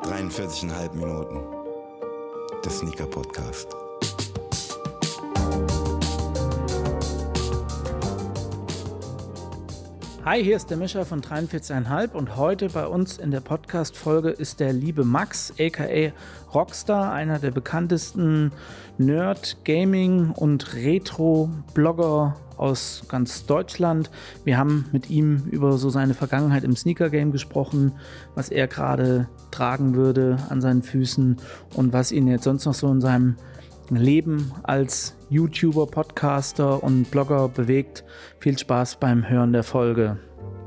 43,5 Minuten. Der Sneaker Podcast. Hi, hier ist der Mischa von 43,5 und heute bei uns in der Podcast-Folge ist der liebe Max, aka Rockstar, einer der bekanntesten Nerd-, Gaming- und Retro-Blogger aus ganz Deutschland. Wir haben mit ihm über so seine Vergangenheit im Sneaker-Game gesprochen, was er gerade tragen würde an seinen Füßen und was ihn jetzt sonst noch so in seinem Leben als YouTuber, Podcaster und Blogger bewegt. Viel Spaß beim Hören der Folge.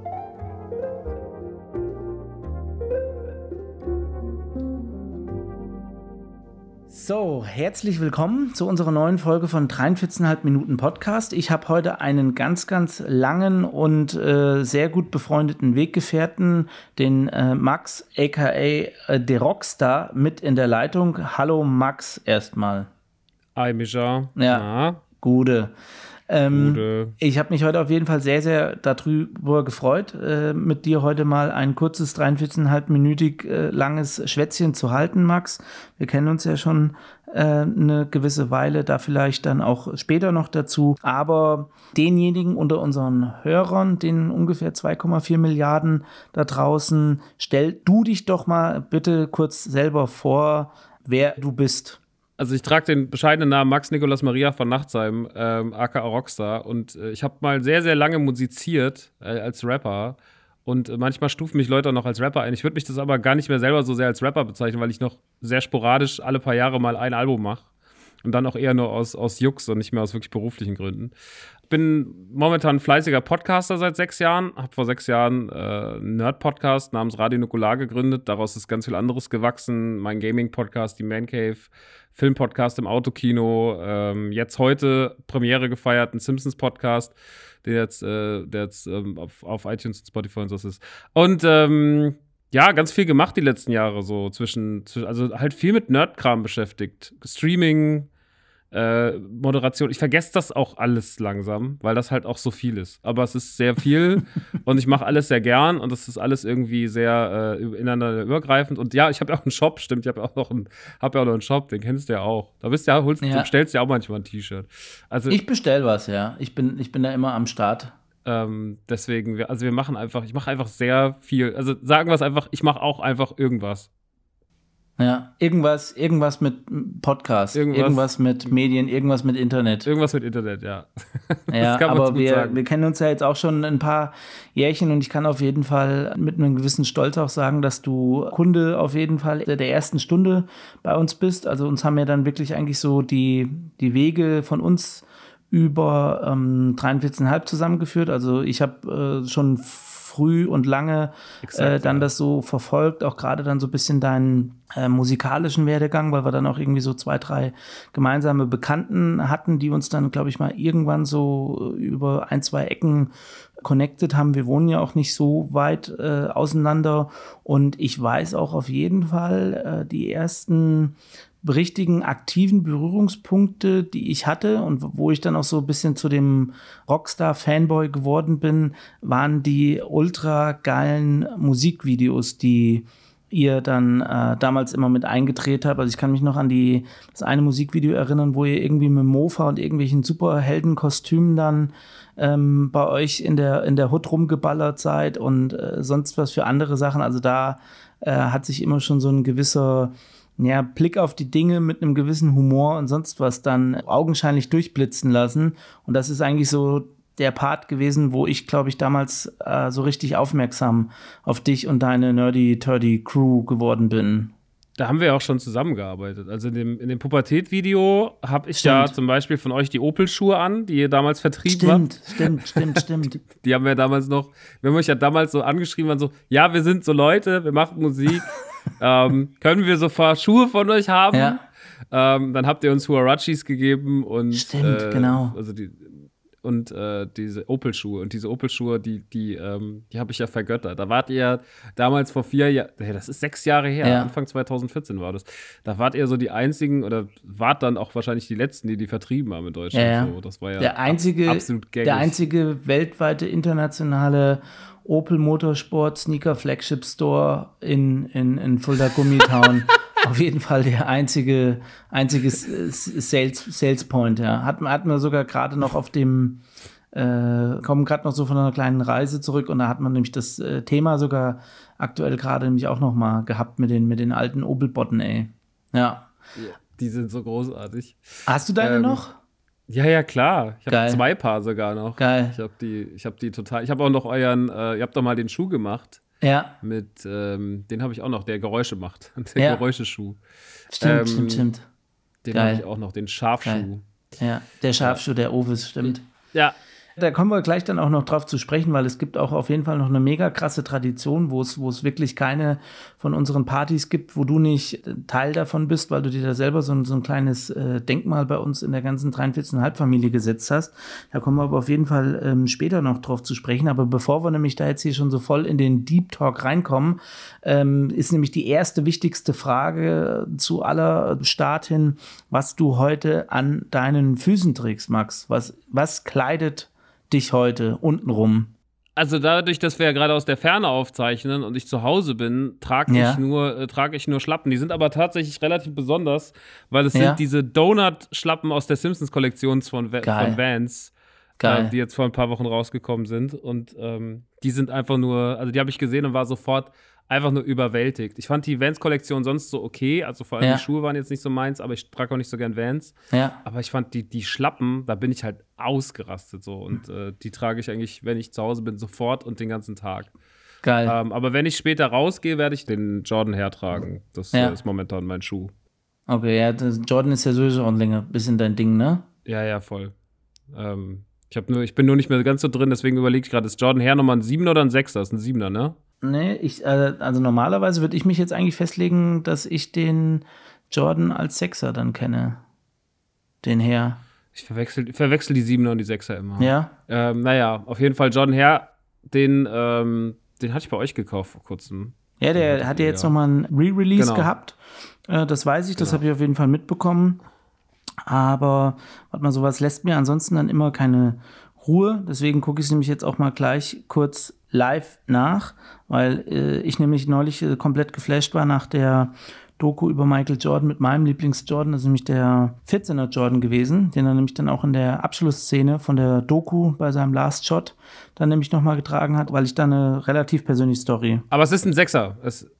So, herzlich willkommen zu unserer neuen Folge von 43,5 Minuten Podcast. Ich habe heute einen ganz, ganz langen und sehr gut befreundeten Weggefährten, den Max, aka der Rockstar, mit in der Leitung. Hallo Max erstmal. Hi Mischa. Ja, Gute. Ich habe mich heute auf jeden Fall sehr, sehr darüber gefreut, mit dir heute mal ein kurzes 43,5-minütig langes Schwätzchen zu halten, Max. Wir kennen uns ja schon eine gewisse Weile, da vielleicht dann auch später noch dazu. Aber denjenigen unter unseren Hörern, den ungefähr 2,4 Milliarden da draußen, stell du dich doch mal bitte kurz selber vor, wer du bist. Also ich trage den bescheidenen Namen Max Nikolaus Maria von Nachtsheim, aka Rockstar. Und ich habe mal sehr, sehr lange musiziert als Rapper. Und manchmal stufen mich Leute noch als Rapper ein. Ich würde mich das aber gar nicht mehr selber so sehr als Rapper bezeichnen, weil ich noch sehr sporadisch alle paar Jahre mal ein Album mache. Und dann auch eher nur aus Jux und nicht mehr aus wirklich beruflichen Gründen. Ich bin momentan ein fleißiger Podcaster seit 6 Jahren. Habe vor 6 Jahren einen Nerd-Podcast namens Radio Nukular gegründet. Daraus ist ganz viel anderes gewachsen. Mein Gaming-Podcast, die Man Cave, Film-Podcast im Autokino. Jetzt heute Premiere gefeiert, ein Simpsons-Podcast, der jetzt auf iTunes und Spotify und so ist. Und ja, ganz viel gemacht die letzten Jahre, so also halt viel mit Nerdkram beschäftigt. Streaming, Moderation. Ich vergesse das auch alles langsam, weil das halt auch so viel ist. Aber es ist sehr viel und ich mache alles sehr gern und das ist alles irgendwie sehr ineinander übergreifend. Und ja, ich habe ja auch einen Shop, stimmt, ich habe ja auch noch einen Shop, den kennst du ja auch. Da bist du ja, du bestellst ja auch manchmal ein T-Shirt. Also, ich bestell was, ja. Ich bin da immer am Start. Deswegen, ich mache einfach sehr viel. Also sagen wir es einfach, ich mache auch einfach irgendwas. Ja, irgendwas mit Podcast, irgendwas mit Medien, irgendwas mit Internet. Irgendwas mit Internet, ja. Ja, aber wir kennen uns ja jetzt auch schon ein paar Jährchen und ich kann auf jeden Fall mit einem gewissen Stolz auch sagen, dass du Kunde auf jeden Fall der ersten Stunde bei uns bist. Also uns haben ja dann wirklich eigentlich so die Wege von uns über 43,5 zusammengeführt. Also ich habe schon früh und lange dann das so verfolgt, auch gerade dann so ein bisschen deinen musikalischen Werdegang, weil wir dann auch irgendwie so 2, 3 gemeinsame Bekannten hatten, die uns dann, glaube ich, mal irgendwann so über 1, 2 Ecken connected haben. Wir wohnen ja auch nicht so weit auseinander und ich weiß auch auf jeden Fall die ersten richtigen aktiven Berührungspunkte, die ich hatte und wo ich dann auch so ein bisschen zu dem Rockstar-Fanboy geworden bin, waren die ultra geilen Musikvideos, die ihr dann damals immer mit eingedreht habt. Also ich kann mich noch an das eine Musikvideo erinnern, wo ihr irgendwie mit Mofa und irgendwelchen Superheldenkostümen dann bei euch in der Hood rumgeballert seid und sonst was für andere Sachen. Also da hat sich immer schon so ein gewisser Blick auf die Dinge mit einem gewissen Humor und sonst was dann augenscheinlich durchblitzen lassen. Und das ist eigentlich so der Part gewesen, wo ich, glaube ich, damals so richtig aufmerksam auf dich und deine Nerdy-Turdy-Crew geworden bin. Da haben wir auch schon zusammengearbeitet. Also in dem Pubertät-Video habe ich ja zum Beispiel von euch die Opel-Schuhe an, die ihr damals vertrieben habt. Stimmt. Die haben wir damals noch, wir haben euch ja damals so angeschrieben, waren so, ja, wir sind so Leute, wir machen Musik. Können wir so ein paar Schuhe von euch haben? Ja. Dann habt ihr uns Huarachis gegeben und genau. Also und diese Opel-Schuhe. Und diese Opel-Schuhe, die habe ich ja vergöttert. Da wart ihr damals vor 4 Jahren, das ist 6 Jahre her, Anfang 2014 war das. Da wart ihr so die einzigen oder wart dann auch wahrscheinlich die letzten, die vertrieben haben in Deutschland. Ja. So, das war ja absolut gängig. Der einzige weltweite internationale Opel Motorsport Sneaker Flagship Store in Fulda Gummitown. Auf jeden Fall der einzige Sales Point, ja. Hatten wir sogar gerade noch auf dem, kommen gerade noch so von einer kleinen Reise zurück und da hat man nämlich das Thema sogar aktuell gerade nämlich auch noch mal gehabt mit den alten Opel-Botten, ey. Ja. Die sind so großartig. Hast du deine noch? Ja, klar. Ich habe 2 Paar sogar noch. Geil. Ich habe die total. Ich habe auch noch euren, ihr habt doch mal den Schuh gemacht. Ja. Mit, den habe ich auch noch, der Geräusche macht. Der Geräuscheschuh. Stimmt. Den habe ich auch noch, den Scharfschuh. Geil. Ja, der Scharfschuh, der Ovis, stimmt. Ja. Da kommen wir gleich dann auch noch drauf zu sprechen, weil es gibt auch auf jeden Fall noch eine mega krasse Tradition, wo es wirklich keine von unseren Partys gibt, wo du nicht Teil davon bist, weil du dir da selber so ein kleines Denkmal bei uns in der ganzen 43,5-Familie gesetzt hast. Da kommen wir aber auf jeden Fall später noch drauf zu sprechen. Aber bevor wir nämlich da jetzt hier schon so voll in den Deep Talk reinkommen, ist nämlich die erste wichtigste Frage zu aller Start hin, was du heute an deinen Füßen trägst, Max. Was kleidet dich heute untenrum? Also dadurch, dass wir ja gerade aus der Ferne aufzeichnen und ich zu Hause bin, trage ich nur Schlappen. Die sind aber tatsächlich relativ besonders, weil es sind diese Donut-Schlappen aus der Simpsons-Kollektion von Vans, die jetzt vor ein paar Wochen rausgekommen sind. Und die sind einfach nur, also die habe ich gesehen und war sofort einfach nur überwältigt. Ich fand die Vans-Kollektion sonst so okay, also vor allem die Schuhe waren jetzt nicht so meins, aber ich trage auch nicht so gern Vans. Ja. Aber ich fand die Schlappen, da bin ich halt ausgerastet so und die trage ich eigentlich, wenn ich zu Hause bin, sofort und den ganzen Tag. Geil. Aber wenn ich später rausgehe, werde ich den Jordan hertragen. Das ist momentan mein Schuh. Okay, ja, Jordan ist ja sowieso auch ein bisschen dein Ding, ne? Ja, voll. Ich bin nur nicht mehr ganz so drin, deswegen überlege ich gerade, ist Jordan Her nochmal ein 7er oder ein 6er? Das ist ein 7er, ne? Nee, also normalerweise würde ich mich jetzt eigentlich festlegen, dass ich den Jordan als 6er dann kenne. Den Her. Ich verwechsel die 7er und die 6er immer. Ja? Naja, auf jeden Fall Jordan Her, den hatte ich bei euch gekauft vor kurzem. Ja, der hat ja jetzt nochmal ein Re-Release gehabt. Das weiß ich, das habe ich auf jeden Fall mitbekommen. Aber warte mal, sowas lässt mir ansonsten dann immer keine Ruhe. Deswegen gucke ich es nämlich jetzt auch mal gleich kurz live nach, weil ich nämlich neulich komplett geflasht war nach der Doku über Michael Jordan mit meinem Lieblings-Jordan. Das ist nämlich der 14er Jordan gewesen, den er nämlich dann auch in der Abschlussszene von der Doku bei seinem Last Shot dann nämlich nochmal getragen hat, weil ich da eine relativ persönliche Story. Aber es ist ein 6er.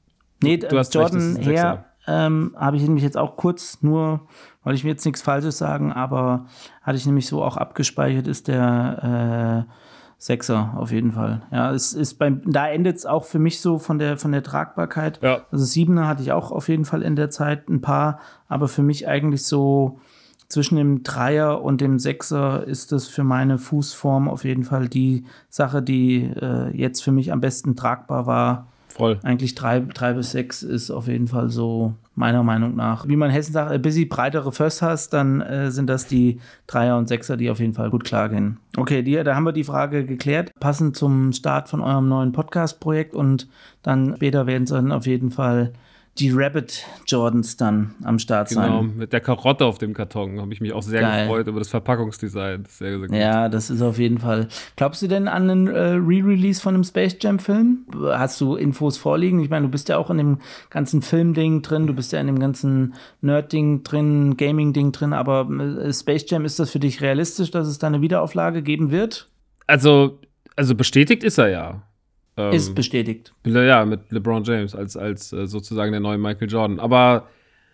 Du hast Jordan recht, Her habe ich nämlich jetzt auch kurz, nur weil ich mir jetzt nichts Falsches sagen, aber hatte ich nämlich so auch abgespeichert, ist der 6er auf jeden Fall. Ja, es ist da endet es auch für mich so von der Tragbarkeit. Ja. Also 7er hatte ich auch auf jeden Fall in der Zeit ein paar, aber für mich eigentlich so zwischen dem 3er und dem 6er ist das für meine Fußform auf jeden Fall die Sache, die jetzt für mich am besten tragbar war. Voll. Eigentlich 3 bis 6 ist auf jeden Fall so meiner Meinung nach. Wie man in Hessen sagt, bis du breitere Föss hast, dann sind das die 3er und 6er, die auf jeden Fall gut klar gehen. Okay, da haben wir die Frage geklärt. Passend zum Start von eurem neuen Podcast-Projekt und dann später werden es dann auf jeden Fall die Rabbit Jordans dann am Start sein. Genau, mit der Karotte auf dem Karton habe ich mich auch sehr gefreut über das Verpackungsdesign. Sehr, sehr gut. Ja, das ist auf jeden Fall. Glaubst du denn an einen Re-Release von einem Space Jam-Film? Hast du Infos vorliegen? Ich meine, du bist ja auch in dem ganzen Film-Ding drin, du bist ja in dem ganzen Nerd-Ding drin, Gaming-Ding drin, aber Space Jam, ist das für dich realistisch, dass es da eine Wiederauflage geben wird? Also bestätigt ist er ja. Ist bestätigt. Ja, mit LeBron James als sozusagen der neue Michael Jordan. Aber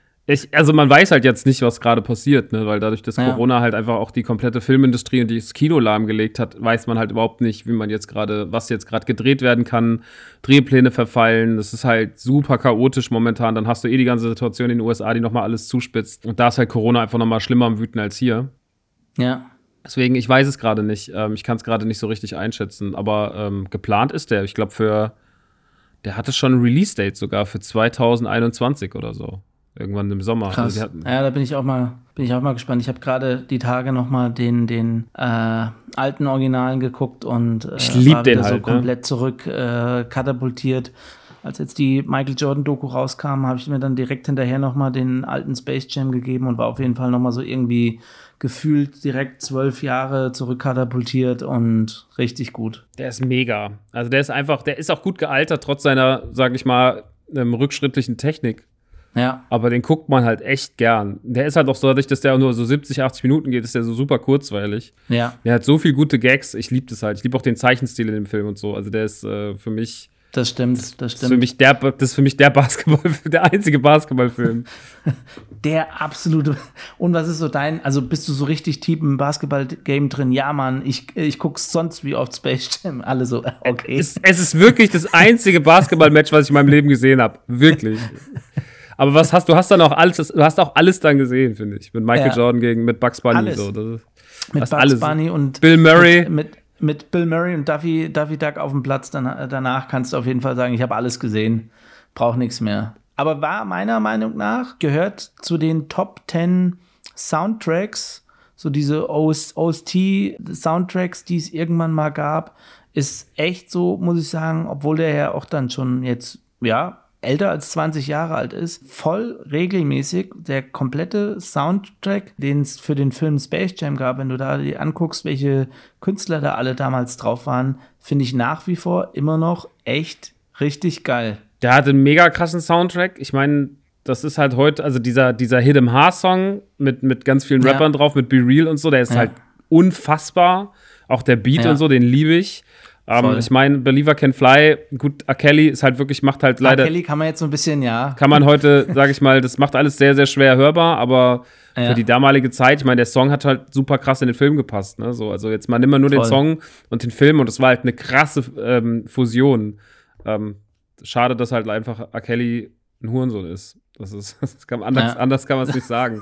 man weiß halt jetzt nicht, was gerade passiert, ne? Weil dadurch, dass Corona halt einfach auch die komplette Filmindustrie und das Kino lahmgelegt hat, weiß man halt überhaupt nicht, was jetzt gerade gedreht werden kann. Drehpläne verfallen, das ist halt super chaotisch momentan. Dann hast du die ganze Situation in den USA, die nochmal alles zuspitzt. Und da ist halt Corona einfach nochmal schlimmer am Wüten als hier. Ja. Deswegen, ich weiß es gerade nicht. Ich kann es gerade nicht so richtig einschätzen. Aber geplant ist der. Ich glaube, der hatte schon ein Release-Date sogar für 2021 oder so. Irgendwann im Sommer. Krass. Also da bin ich auch mal gespannt. Ich habe gerade die Tage nochmal den alten Originalen geguckt und ich liebe den so halt, komplett zurück katapultiert. Als jetzt die Michael Jordan-Doku rauskam, habe ich mir dann direkt hinterher nochmal den alten Space Jam gegeben und war auf jeden Fall nochmal so irgendwie gefühlt direkt 12 Jahre zurückkatapultiert und richtig gut. Der ist mega. Also der ist auch gut gealtert, trotz seiner, sage ich mal, rückschrittlichen Technik. Ja. Aber den guckt man halt echt gern. Der ist halt auch so, dadurch, dass der auch nur so 70, 80 Minuten geht, ist der so super kurzweilig. Ja. Der hat so viel gute Gags. Ich liebe das halt. Ich liebe auch den Zeichenstil in dem Film und so. Also der ist für mich. Das stimmt. Das ist für mich der Basketball, der einzige Basketballfilm. Der absolute. Und was ist so also bist du so richtig tief im Basketball-Game drin? Ja, Mann, ich guck's sonst wie oft Space Jam. Alle so, okay. Es ist wirklich das einzige Basketball-Match, was ich in meinem Leben gesehen habe. Wirklich. Aber du hast auch alles dann gesehen, finde ich. Mit Michael Jordan mit Bugs Bunny. Alles. So. Mit Bugs Bunny und Bill Murray. Mit Bill Murray und Daffy Duck auf dem Platz. Danach kannst du auf jeden Fall sagen, ich habe alles gesehen. Brauch nichts mehr. Aber war meiner Meinung nach, gehört zu den Top 10 Soundtracks, so diese OST-Soundtracks, die es irgendwann mal gab, ist echt so, muss ich sagen, obwohl der ja auch dann schon jetzt, älter als 20 Jahre alt ist, voll regelmäßig der komplette Soundtrack, den es für den Film Space Jam gab, wenn du da dir anguckst, welche Künstler da alle damals drauf waren, finde ich nach wie vor immer noch echt richtig geil. Der hat einen mega krassen Soundtrack. Ich meine, das ist halt heute, also dieser Hit 'em Ha-Song mit ganz vielen Rappern drauf, mit Be Real und so, der ist halt unfassbar. Auch der Beat und so, den liebe ich. Ich meine, Believer Can Fly, gut, R. Kelly ist halt wirklich, macht halt leider. R. Kelly kann man jetzt so ein bisschen, kann man heute, sag ich mal, das macht alles sehr, sehr schwer hörbar, aber für die damalige Zeit, ich meine, der Song hat halt super krass in den Film gepasst, ne? So, also jetzt mal nimm mal nur den Song und den Film und das war halt eine krasse Fusion. Schade, dass halt einfach R. Kelly ein Hurensohn ist. Anders kann man es nicht sagen.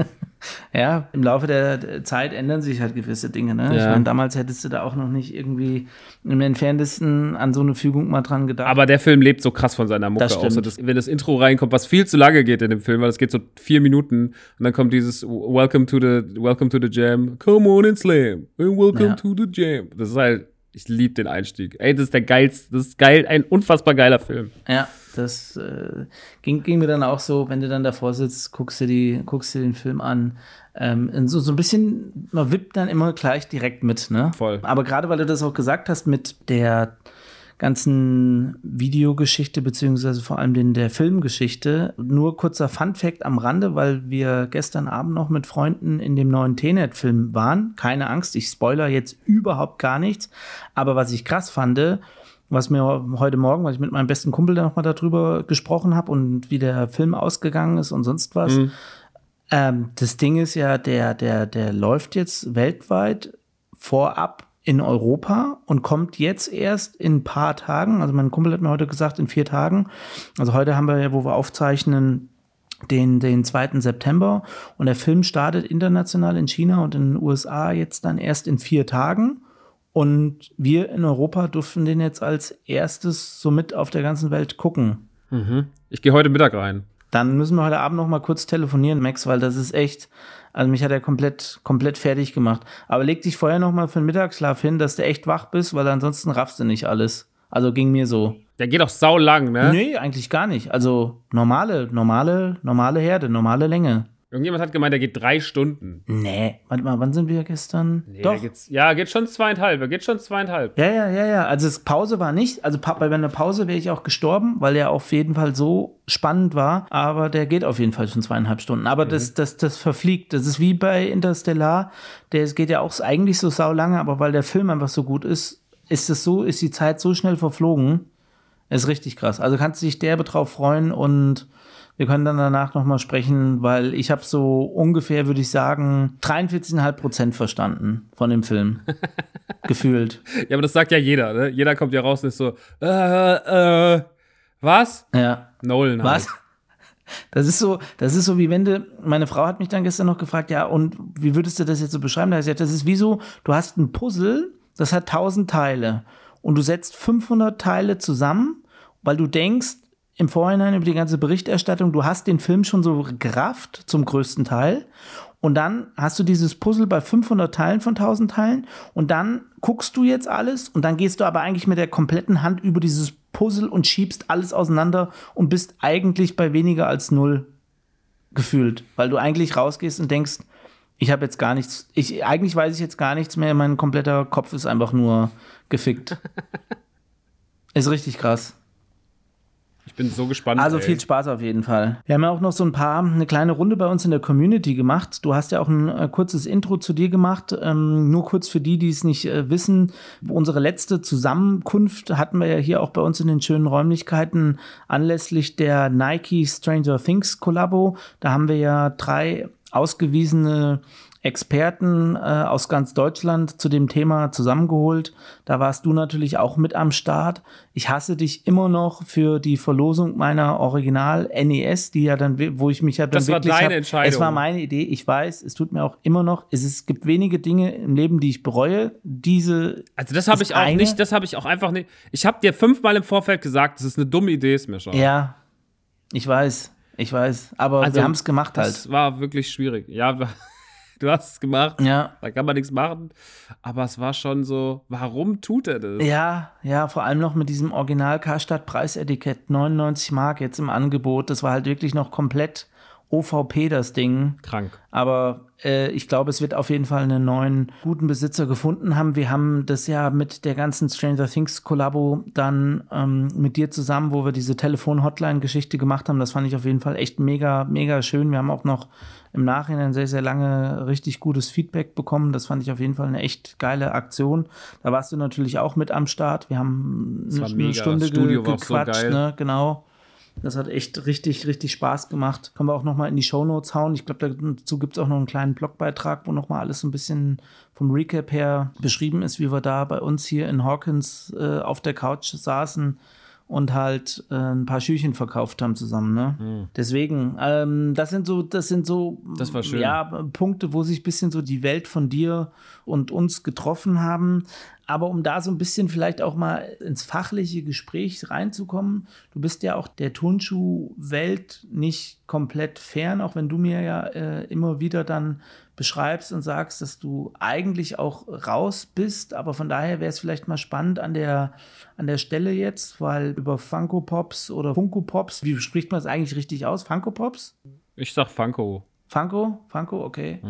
Ja, im Laufe der Zeit ändern sich halt gewisse Dinge, ne? Ja. Ich meine, damals hättest du da auch noch nicht irgendwie im Entferntesten an so eine Fügung mal dran gedacht. Aber der Film lebt so krass von seiner Mucke. Außer wenn das Intro reinkommt, was viel zu lange geht in dem Film, weil es geht so 4 Minuten und dann kommt dieses Welcome to the Jam, come on and slam, and welcome to the Jam. Das ist halt, ich liebe den Einstieg. Ey, das ist geil, ein unfassbar geiler Film. Ja, das ging mir dann auch so, wenn du dann davor sitzt, guckst du den Film an. So ein bisschen, man wippt dann immer gleich direkt mit, ne? Voll. Aber gerade, weil du das auch gesagt hast mit der ganzen Videogeschichte, beziehungsweise vor allem der Filmgeschichte, nur kurzer Funfact am Rande, weil wir gestern Abend noch mit Freunden in dem neuen Tenet-Film waren. Keine Angst, ich spoiler jetzt überhaupt gar nichts. Aber was ich krass fand, was mir heute Morgen, weil ich mit meinem besten Kumpel da nochmal darüber gesprochen habe und wie der Film ausgegangen ist und sonst was. Das Ding ist ja, der läuft jetzt weltweit vorab in Europa und kommt jetzt erst in ein paar Tagen. Also mein Kumpel hat mir heute gesagt, in 4 Tagen. Also heute haben wir ja, wo wir aufzeichnen, den 2. September. Und der Film startet international in China und in den USA jetzt dann erst in 4 Tagen. Und wir in Europa durften den jetzt als erstes somit auf der ganzen Welt gucken. Ich gehe heute Mittag rein. Dann müssen wir heute Abend noch mal kurz telefonieren, Max, weil das ist echt, also mich hat er komplett fertig gemacht. Aber leg dich vorher noch mal für den Mittagsschlaf hin, dass du echt wach bist, weil ansonsten raffst du nicht alles. Also ging mir so. Der geht auch sau lang, ne? Nee, eigentlich gar nicht. Also normale Herde, normale Länge. Irgendjemand hat gemeint, der geht 3 Stunden. Nee, warte mal, wann sind wir gestern? Nee, doch. Geht schon 2,5. Ja. Also Pause war nicht, also bei einer Pause wäre ich auch gestorben, weil der auf jeden Fall so spannend war, aber der geht auf jeden Fall schon 2,5 Stunden. Aber das verfliegt. Das ist wie bei Interstellar, es geht ja auch eigentlich so saulange, aber weil der Film einfach so gut ist die Zeit so schnell verflogen. Ist richtig krass. Also kannst du dich derbe drauf freuen und wir können dann danach nochmal sprechen, weil ich habe so ungefähr, würde ich sagen, 43,5% verstanden von dem Film. Gefühlt. Ja, aber das sagt ja jeder, ne? Jeder kommt ja raus und ist so, was? Ja. Nolan halt. Was? Das ist so wie wenn meine Frau hat mich dann gestern noch gefragt, ja, und wie würdest du das jetzt so beschreiben? Da hat sie gesagt, das ist wie so, du hast ein Puzzle, das hat 1000 Teile und du setzt 500 Teile zusammen, weil du denkst, im Vorhinein über die ganze Berichterstattung, du hast den Film schon so gerafft, zum größten Teil. Und dann hast du dieses Puzzle bei 500 Teilen von 1000 Teilen und dann guckst du jetzt alles und dann gehst du aber eigentlich mit der kompletten Hand über dieses Puzzle und schiebst alles auseinander und bist eigentlich bei weniger als 0 gefühlt, weil du eigentlich rausgehst und denkst, ich habe jetzt gar nichts, eigentlich weiß ich jetzt gar nichts mehr, mein kompletter Kopf ist einfach nur gefickt. Ist richtig krass. Ich bin so gespannt. Also viel Spaß auf jeden Fall. Wir haben ja auch noch so eine kleine Runde bei uns in der Community gemacht. Du hast ja auch ein kurzes Intro zu dir gemacht. Nur kurz für die es nicht wissen. Unsere letzte Zusammenkunft hatten wir ja hier auch bei uns in den schönen Räumlichkeiten anlässlich der Nike Stranger Things Kollabo. Da haben wir ja 3 ausgewiesene Experten aus ganz Deutschland zu dem Thema zusammengeholt. Da warst du natürlich auch mit am Start. Ich hasse dich immer noch für die Verlosung meiner Original NES, die ja dann, wo ich mich ja dann das wirklich. Das war deine Entscheidung. Es war meine Idee, ich weiß, es tut mir auch immer noch. Es gibt wenige Dinge im Leben, die ich bereue. Also das habe ich auch nicht, das habe ich auch einfach nicht. Ich habe dir 5-mal im Vorfeld gesagt, das ist eine dumme Idee, ist mir schon. Ja, ich weiß, aber also, wir haben es gemacht halt. Das war wirklich schwierig. Ja, du hast es gemacht, ja. Da kann man nichts machen. Aber es war schon so, warum tut er das? Ja, vor allem noch mit diesem Original-Karstadt-Preisetikett, 99 Mark jetzt im Angebot. Das war halt wirklich noch komplett OVP, das Ding. Krank. Aber ich glaube, es wird auf jeden Fall einen neuen, guten Besitzer gefunden haben. Wir haben das ja mit der ganzen Stranger Things Kollabo dann mit dir zusammen, wo wir diese Telefon-Hotline-Geschichte gemacht haben. Das fand ich auf jeden Fall echt mega, mega schön. Wir haben auch noch im Nachhinein sehr, sehr lange richtig gutes Feedback bekommen. Das fand ich auf jeden Fall eine echt geile Aktion. Da warst du natürlich auch mit am Start. Wir haben eine Stunde gequatscht, so geil. Ne? Genau. Das hat echt richtig, richtig Spaß gemacht. Können wir auch nochmal in die Shownotes hauen. Ich glaube, dazu gibt es auch noch einen kleinen Blogbeitrag, wo nochmal alles so ein bisschen vom Recap her beschrieben ist, wie wir da bei uns hier in Hawkins auf der Couch saßen und halt ein paar Schüchchen verkauft haben zusammen. Ne? Deswegen, das sind so das war schön. Ja, Punkte, wo sich ein bisschen so die Welt von dir und uns getroffen haben. Aber um da so ein bisschen vielleicht auch mal ins fachliche Gespräch reinzukommen, du bist ja auch der Turnschuhwelt nicht komplett fern, auch wenn du mir ja immer wieder dann beschreibst und sagst, dass du eigentlich auch raus bist. Aber von daher wäre es vielleicht mal spannend an der Stelle jetzt, weil über Funko Pops oder Funko Pops, wie spricht man das eigentlich richtig aus? Funko Pops? Ich sag Funko. Funko, okay.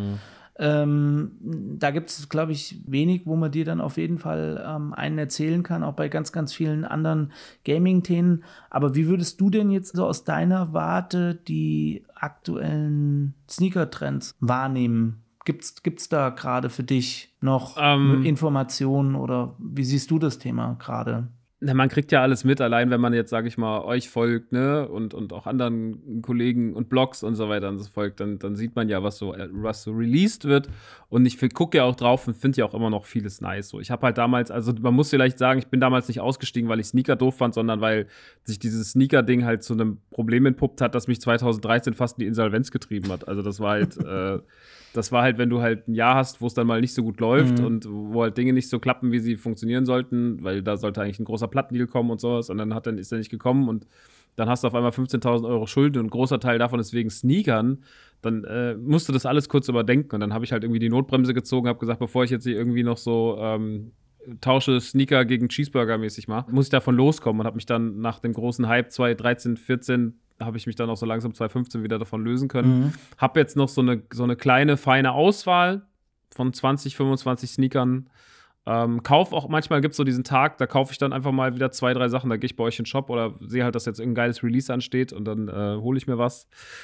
Da gibt es, glaube ich, wenig, wo man dir dann auf jeden Fall einen erzählen kann, auch bei ganz, ganz vielen anderen Gaming-Themen. Aber wie würdest du denn jetzt so aus deiner Warte die aktuellen Sneaker-Trends wahrnehmen? Gibt's da gerade für dich noch Informationen oder wie siehst du das Thema gerade? Na, man kriegt ja alles mit, allein wenn man jetzt, sage ich mal, euch folgt, ne, und auch anderen Kollegen und Blogs und so weiter und so folgt, dann sieht man ja, was so released wird. Und ich gucke ja auch drauf und finde ja auch immer noch vieles nice. So, ich habe halt damals, also man muss vielleicht sagen, ich bin damals nicht ausgestiegen, weil ich Sneaker doof fand, sondern weil sich dieses Sneaker-Ding halt zu einem Problem entpuppt hat, das mich 2013 fast in die Insolvenz getrieben hat. Also das war halt wenn du halt ein Jahr hast, wo es dann mal nicht so gut läuft und wo halt Dinge nicht so klappen, wie sie funktionieren sollten, weil da sollte eigentlich ein großer Plattendeal kommen und sowas und dann ist er nicht gekommen und dann hast du auf einmal 15.000 Euro Schulden und ein großer Teil davon ist wegen Sneakern, dann musst du das alles kurz überdenken und dann habe ich halt irgendwie die Notbremse gezogen, habe gesagt, bevor ich jetzt hier irgendwie noch so tausche Sneaker gegen Cheeseburger mäßig mache, muss ich davon loskommen und habe mich dann nach dem großen Hype 2013, 14 habe ich mich dann auch so langsam 2015 wieder davon lösen können. Habe jetzt noch so eine kleine, feine Auswahl von 20, 25 Sneakern. Kauf auch, manchmal gibt es so diesen Tag, da kaufe ich dann einfach mal wieder 2, 3 Sachen, da gehe ich bei euch in den Shop oder sehe halt, dass jetzt irgendein geiles Release ansteht und dann hole ich mir was.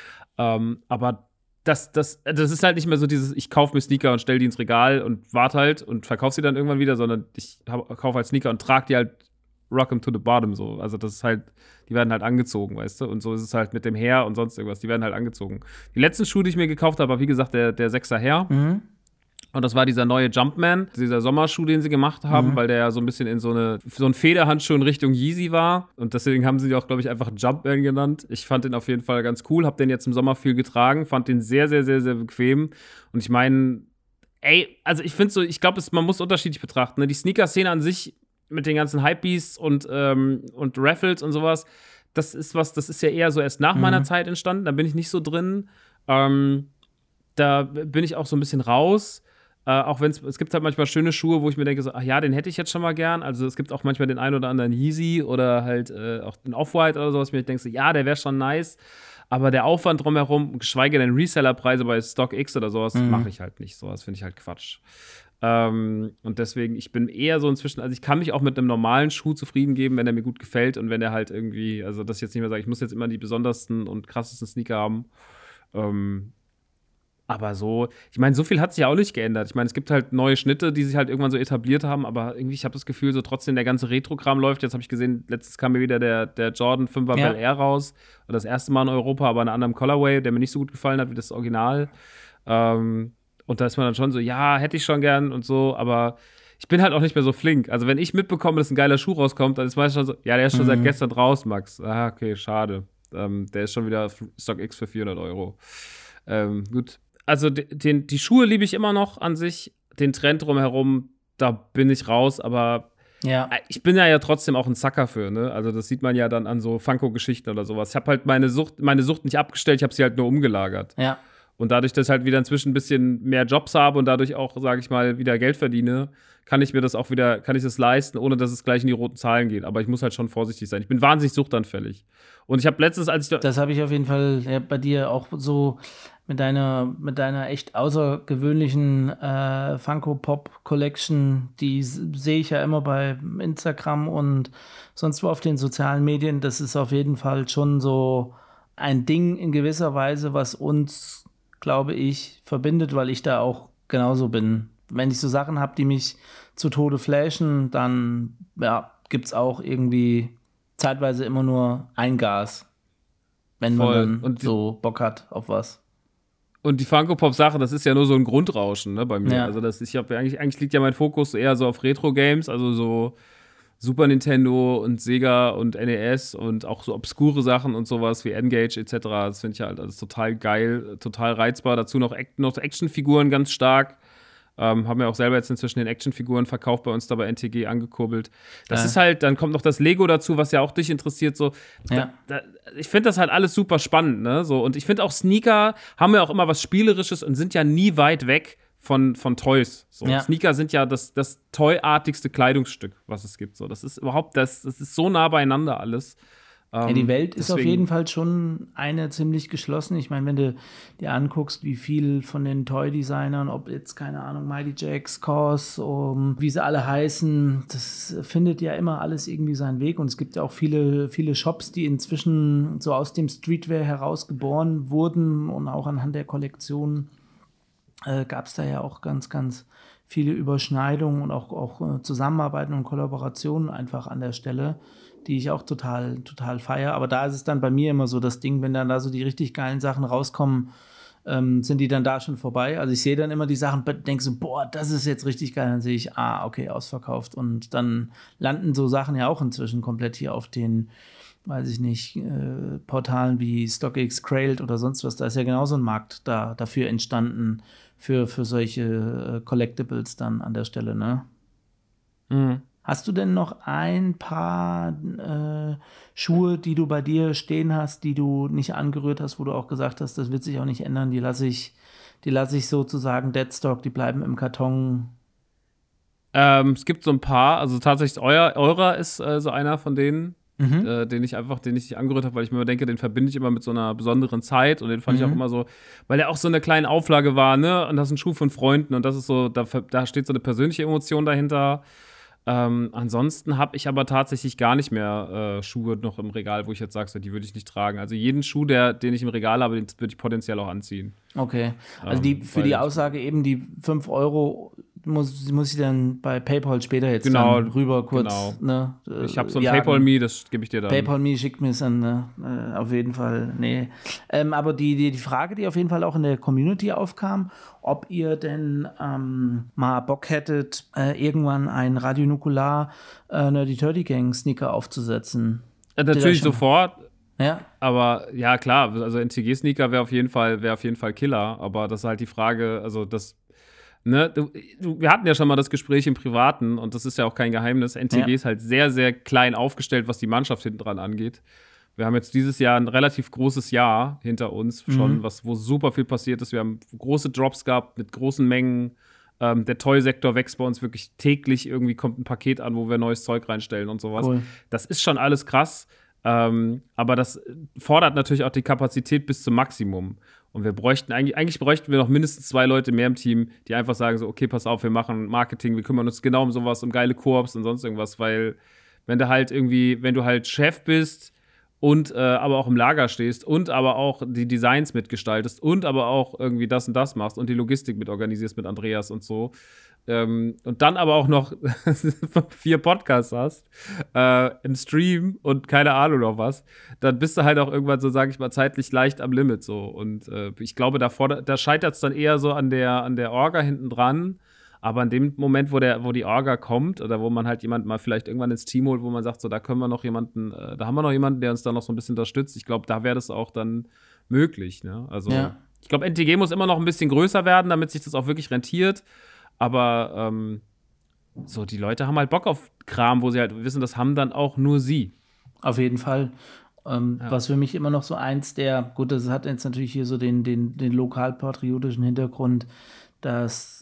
Aber das ist halt nicht mehr so dieses, ich kaufe mir Sneaker und stelle die ins Regal und warte halt und verkaufe sie dann irgendwann wieder, sondern ich kaufe halt Sneaker und trage die halt rock 'em to the bottom so. Also das ist halt, die werden halt angezogen, weißt du? Und so ist es halt mit dem Hair und sonst irgendwas, die werden halt angezogen. Die letzten Schuhe, die ich mir gekauft habe, war wie gesagt der 6er Hair. Und das war dieser neue Jumpman, dieser Sommerschuh, den sie gemacht haben, weil der ja so ein bisschen in so ein Federhandschuh in Richtung Yeezy war. Und deswegen haben sie ihn auch, glaube ich, einfach Jumpman genannt. Ich fand den auf jeden Fall ganz cool, habe den jetzt im Sommer viel getragen, fand den sehr, sehr, sehr, sehr bequem. Und ich meine, also ich finde so, ich glaube, man muss unterschiedlich betrachten. Ne? Die Sneaker-Szene an sich mit den ganzen Hypebeasts und Raffles und sowas, das ist ja eher so erst nach meiner Zeit entstanden, da bin ich nicht so drin. Da bin ich auch so ein bisschen raus. Auch wenn es gibt halt manchmal schöne Schuhe, wo ich mir denke, so, ach ja, den hätte ich jetzt schon mal gern. Also es gibt auch manchmal den einen oder anderen Yeezy oder halt auch den Off-White oder sowas, wo ich mir denke, so, ja, der wäre schon nice. Aber der Aufwand drumherum, geschweige denn Resellerpreise bei StockX oder sowas, mache ich halt nicht. Sowas finde ich halt Quatsch. Und deswegen, ich bin eher so inzwischen, also ich kann mich auch mit einem normalen Schuh zufrieden geben, wenn er mir gut gefällt und wenn er halt irgendwie, also dass ich jetzt nicht mehr sage, ich muss jetzt immer die besondersten und krassesten Sneaker haben. Aber so, ich meine, so viel hat sich ja auch nicht geändert. Ich meine, es gibt halt neue Schnitte, die sich halt irgendwann so etabliert haben, aber irgendwie, ich habe das Gefühl, so trotzdem der ganze Retro-Kram läuft. Jetzt habe ich gesehen, letztens kam mir wieder der Jordan 5er Bel Air raus. Das erste Mal in Europa, aber in einem anderen Colorway, der mir nicht so gut gefallen hat wie das Original. Und da ist man dann schon so, ja, hätte ich schon gern und so, aber ich bin halt auch nicht mehr so flink. Also wenn ich mitbekomme, dass ein geiler Schuh rauskommt, dann ist meistens schon so, ja, der ist schon seit gestern raus, Max. Ah, okay, schade. Der ist schon wieder StockX für 400 Euro. Gut. Also die Schuhe liebe ich immer noch an sich. Den Trend drumherum, da bin ich raus, aber ich bin ja trotzdem auch ein Sucker für, ne? Also das sieht man ja dann an so Funko-Geschichten oder sowas. Ich habe halt meine Sucht nicht abgestellt, ich habe sie halt nur umgelagert. Ja. Und dadurch, dass ich halt wieder inzwischen ein bisschen mehr Jobs habe und dadurch auch, sage ich mal, wieder Geld verdiene, kann ich das leisten, ohne dass es gleich in die roten Zahlen geht. Aber ich muss halt schon vorsichtig sein. Ich bin wahnsinnig suchtanfällig. Und ich habe letztens, das habe ich auf jeden Fall bei dir auch so mit deiner echt außergewöhnlichen Funko Pop Collection, die sehe ich ja immer bei Instagram und sonst wo auf den sozialen Medien. Das ist auf jeden Fall schon so ein Ding in gewisser Weise, was uns, glaube ich, verbindet, weil ich da auch genauso bin. Wenn ich so Sachen habe, die mich zu Tode flashen, dann gibt es auch irgendwie zeitweise immer nur ein Gas, wenn man dann so Bock hat auf was. Und die Funko-Pop-Sache, das ist ja nur so ein Grundrauschen, ne, bei mir. Ja. Also eigentlich liegt ja mein Fokus eher so auf Retro-Games, also so Super Nintendo und Sega und NES und auch so obskure Sachen und sowas wie N-Gage etc. Das finde ich halt alles total geil, total reizbar. Dazu noch Actionfiguren ganz stark. Haben wir auch selber jetzt inzwischen den Actionfiguren-Verkauf bei uns da bei NTG angekurbelt. Das ist halt, dann kommt noch das Lego dazu, was ja auch dich interessiert. So. Ich finde das halt alles super spannend, ne? So, und ich finde auch Sneaker haben ja auch immer was Spielerisches und sind ja nie weit weg von Toys. So. Ja. Sneaker sind ja das Toy-artigste Kleidungsstück, was es gibt. So. Das ist überhaupt, das ist so nah beieinander alles. Die Welt ist auf jeden Fall schon eine ziemlich geschlossen. Ich meine, wenn du dir anguckst, wie viel von den Toy-Designern, ob jetzt, keine Ahnung, Mighty Jacks, Cos, wie sie alle heißen, das findet ja immer alles irgendwie seinen Weg. Und es gibt ja auch viele, viele Shops, die inzwischen so aus dem Streetwear heraus geboren wurden. Und auch anhand der Kollektion gab es da ja auch ganz, ganz viele Überschneidungen und auch Zusammenarbeiten und Kollaborationen einfach an der Stelle, die ich auch total, total feiere. Aber da ist es dann bei mir immer so das Ding, wenn dann da so die richtig geilen Sachen rauskommen, sind die dann da schon vorbei. Also ich sehe dann immer die Sachen, denke so, boah, das ist jetzt richtig geil. Dann sehe ich, okay, ausverkauft. Und dann landen so Sachen ja auch inzwischen komplett hier auf den, weiß ich nicht, Portalen wie StockX, Crailed oder sonst was. Da ist ja genauso ein Markt dafür entstanden, für solche Collectibles dann an der Stelle, ne? Mhm. Hast du denn noch ein paar Schuhe, die du bei dir stehen hast, die du nicht angerührt hast, wo du auch gesagt hast, das wird sich auch nicht ändern, die lasse ich sozusagen Deadstock, die bleiben im Karton? Es gibt so ein paar, also tatsächlich eurer ist so einer von denen, den ich nicht angerührt habe, weil ich mir immer denke, den verbinde ich immer mit so einer besonderen Zeit und den fand ich auch immer so, weil der auch so eine kleine Auflage war, ne, und das ist ein Schuh von Freunden und das ist so, da steht so eine persönliche Emotion dahinter. Ansonsten habe ich aber tatsächlich gar nicht mehr Schuhe noch im Regal, wo ich jetzt sage, so, die würde ich nicht tragen. Also jeden Schuh, den ich im Regal habe, den würde ich potenziell auch anziehen. Okay, also für die Aussage eben, die 5 Euro muss ich dann bei PayPal später jetzt dann rüber kurz. Genau. Ne, ich habe so ein PayPal-Me, das gebe ich dir dann. PayPal-Me schickt mir es dann, ne? Auf jeden Fall, nee. Aber die Frage, die auf jeden Fall auch in der Community aufkam, ob ihr denn mal Bock hättet, irgendwann ein Radio Nukular Nerdy Turdy Gang Sneaker aufzusetzen. Natürlich sofort. Ja. Aber ja, klar, also NTG-Sneaker wäre auf jeden Fall Killer, aber das ist halt die Frage, also das ne, wir hatten ja schon mal das Gespräch im Privaten und das ist ja auch kein Geheimnis. NTG ist halt sehr, sehr klein aufgestellt, was die Mannschaft hinten dran angeht. Wir haben jetzt dieses Jahr ein relativ großes Jahr hinter uns schon, wo super viel passiert ist. Wir haben große Drops gehabt mit großen Mengen. Der Toy-Sektor wächst bei uns wirklich täglich. Irgendwie kommt ein Paket an, wo wir neues Zeug reinstellen und sowas. Cool. Das ist schon alles krass. Aber das fordert natürlich auch die Kapazität bis zum Maximum. Und wir bräuchten eigentlich bräuchten wir noch mindestens 2 Leute mehr im Team, die einfach sagen so, okay, pass auf, wir machen Marketing, wir kümmern uns genau um sowas, um geile Koops und sonst irgendwas. Weil wenn du halt Chef bist und aber auch im Lager stehst und aber auch die Designs mitgestaltest und aber auch irgendwie das und das machst und die Logistik mit organisierst mit Andreas und so und dann aber auch noch 4 Podcasts hast, im Stream und keine Ahnung noch was, dann bist du halt auch irgendwann so, sag ich mal, zeitlich leicht am Limit so. Und ich glaube, da scheitert es dann eher so an der Orga hinten dran. Aber in dem Moment, wo die Orga kommt oder wo man halt jemanden mal vielleicht irgendwann ins Team holt, wo man sagt, so, da haben wir noch jemanden, der uns da noch so ein bisschen unterstützt. Ich glaube, da wäre das auch dann möglich. Ne? Also, Ich glaube, NTG muss immer noch ein bisschen größer werden, damit sich das auch wirklich rentiert. Aber so, die Leute haben halt Bock auf Kram, wo sie halt wissen, das haben dann auch nur sie. Auf jeden Fall. Was für mich immer noch so eins gut, das hat jetzt natürlich hier so den lokalpatriotischen Hintergrund, das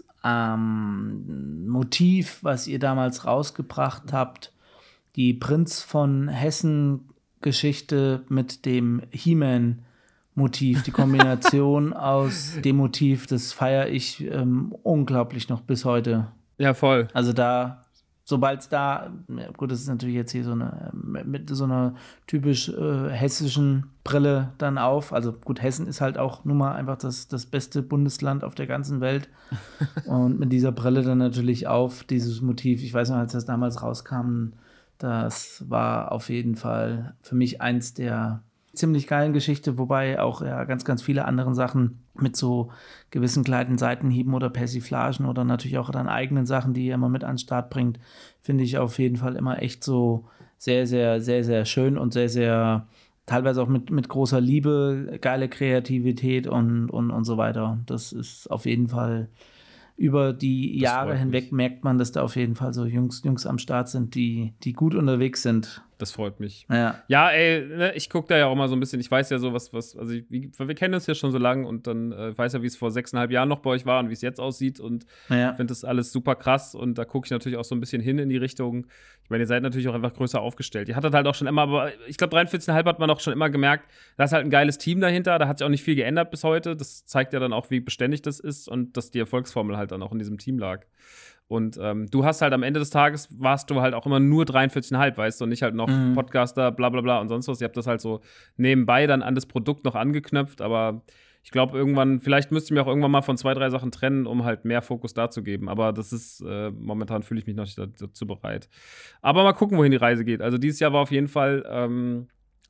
Motiv, was ihr damals rausgebracht habt, die Prinz von Hessen-Geschichte mit dem He-Man-Motiv, die Kombination aus dem Motiv, das feiere ich unglaublich noch bis heute. Ja, voll. Also sobald es gut, das ist natürlich jetzt hier mit so einer typisch hessischen Brille dann auf. Also gut, Hessen ist halt auch nun mal einfach das beste Bundesland auf der ganzen Welt. Und mit dieser Brille dann natürlich auf, dieses Motiv. Ich weiß noch, als das damals rauskam, das war auf jeden Fall für mich eins der ziemlich geilen Geschichte, wobei auch ganz, ganz viele andere Sachen mit so gewissen kleinen Seitenhieben oder Persiflagen oder natürlich auch dann eigenen Sachen, die ihr immer mit an den Start bringt, finde ich auf jeden Fall immer echt so sehr, sehr, sehr, sehr schön und sehr, sehr teilweise auch mit großer Liebe, geile Kreativität und so weiter. Das ist auf jeden Fall über die Jahre hinweg merkt man, dass da auf jeden Fall so Jungs am Start sind, die gut unterwegs sind. Das freut mich. Ja, ey, ne, ich gucke da ja auch mal so ein bisschen, ich weiß ja so also wir kennen uns ja schon so lange und dann weiß ja, wie es vor 6,5 Jahren noch bei euch war und wie es jetzt aussieht und finde das alles super krass und da gucke ich natürlich auch so ein bisschen hin in die Richtung. Ich meine, ihr seid natürlich auch einfach größer aufgestellt. Ihr hattet halt auch schon immer, aber ich glaube 43,5 hat man auch schon immer gemerkt, da ist halt ein geiles Team dahinter, da hat sich auch nicht viel geändert bis heute. Das zeigt ja dann auch, wie beständig das ist und dass die Erfolgsformel halt dann auch in diesem Team lag. Und du hast halt am Ende des Tages, warst du halt auch immer nur 43,5, weißt du, und nicht halt noch Podcaster, bla bla bla und sonst was. Ihr habt das halt so nebenbei dann an das Produkt noch angeknüpft, aber ich glaube vielleicht müsste ich mich auch irgendwann mal von 2, 3 Sachen trennen, um halt mehr Fokus da zu geben. Aber das ist, momentan fühle ich mich noch nicht dazu bereit. Aber mal gucken, wohin die Reise geht. Also dieses Jahr war auf jeden Fall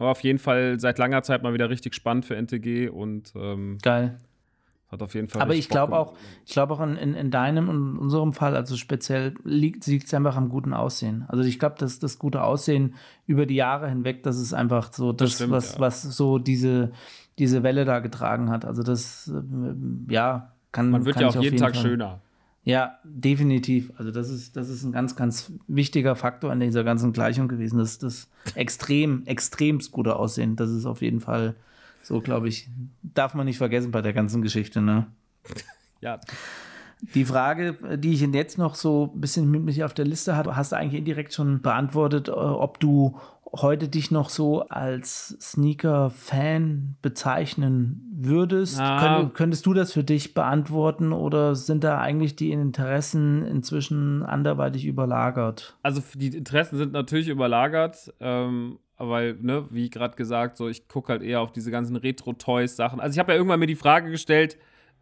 seit langer Zeit mal wieder richtig spannend für NTG und geil. Hat auf jeden Fall. Aber ich glaube auch in deinem und unserem Fall, also speziell liegt es einfach am guten Aussehen. Also ich glaube, dass das gute Aussehen über die Jahre hinweg, das ist einfach so das stimmt, was so diese Welle da getragen hat. Also das, kann man wird kann ja ich auch jeden Tag Fall. schöner. Ja, definitiv. Also das ist ein ganz, ganz wichtiger Faktor in dieser ganzen Gleichung gewesen. Das extremst gute Aussehen. Das ist auf jeden Fall so, glaube ich, darf man nicht vergessen bei der ganzen Geschichte, ne? Ja. Die Frage, die ich jetzt noch so ein bisschen mit mich auf der Liste hatte, hast du eigentlich indirekt schon beantwortet, ob du heute dich noch so als Sneaker-Fan bezeichnen würdest. Könntest du das für dich beantworten oder sind da eigentlich die Interessen inzwischen anderweitig überlagert? Also die Interessen sind natürlich überlagert, weil, ne, wie gerade gesagt, so ich gucke halt eher auf diese ganzen Retro-Toys-Sachen. Also ich habe ja irgendwann mir die Frage gestellt,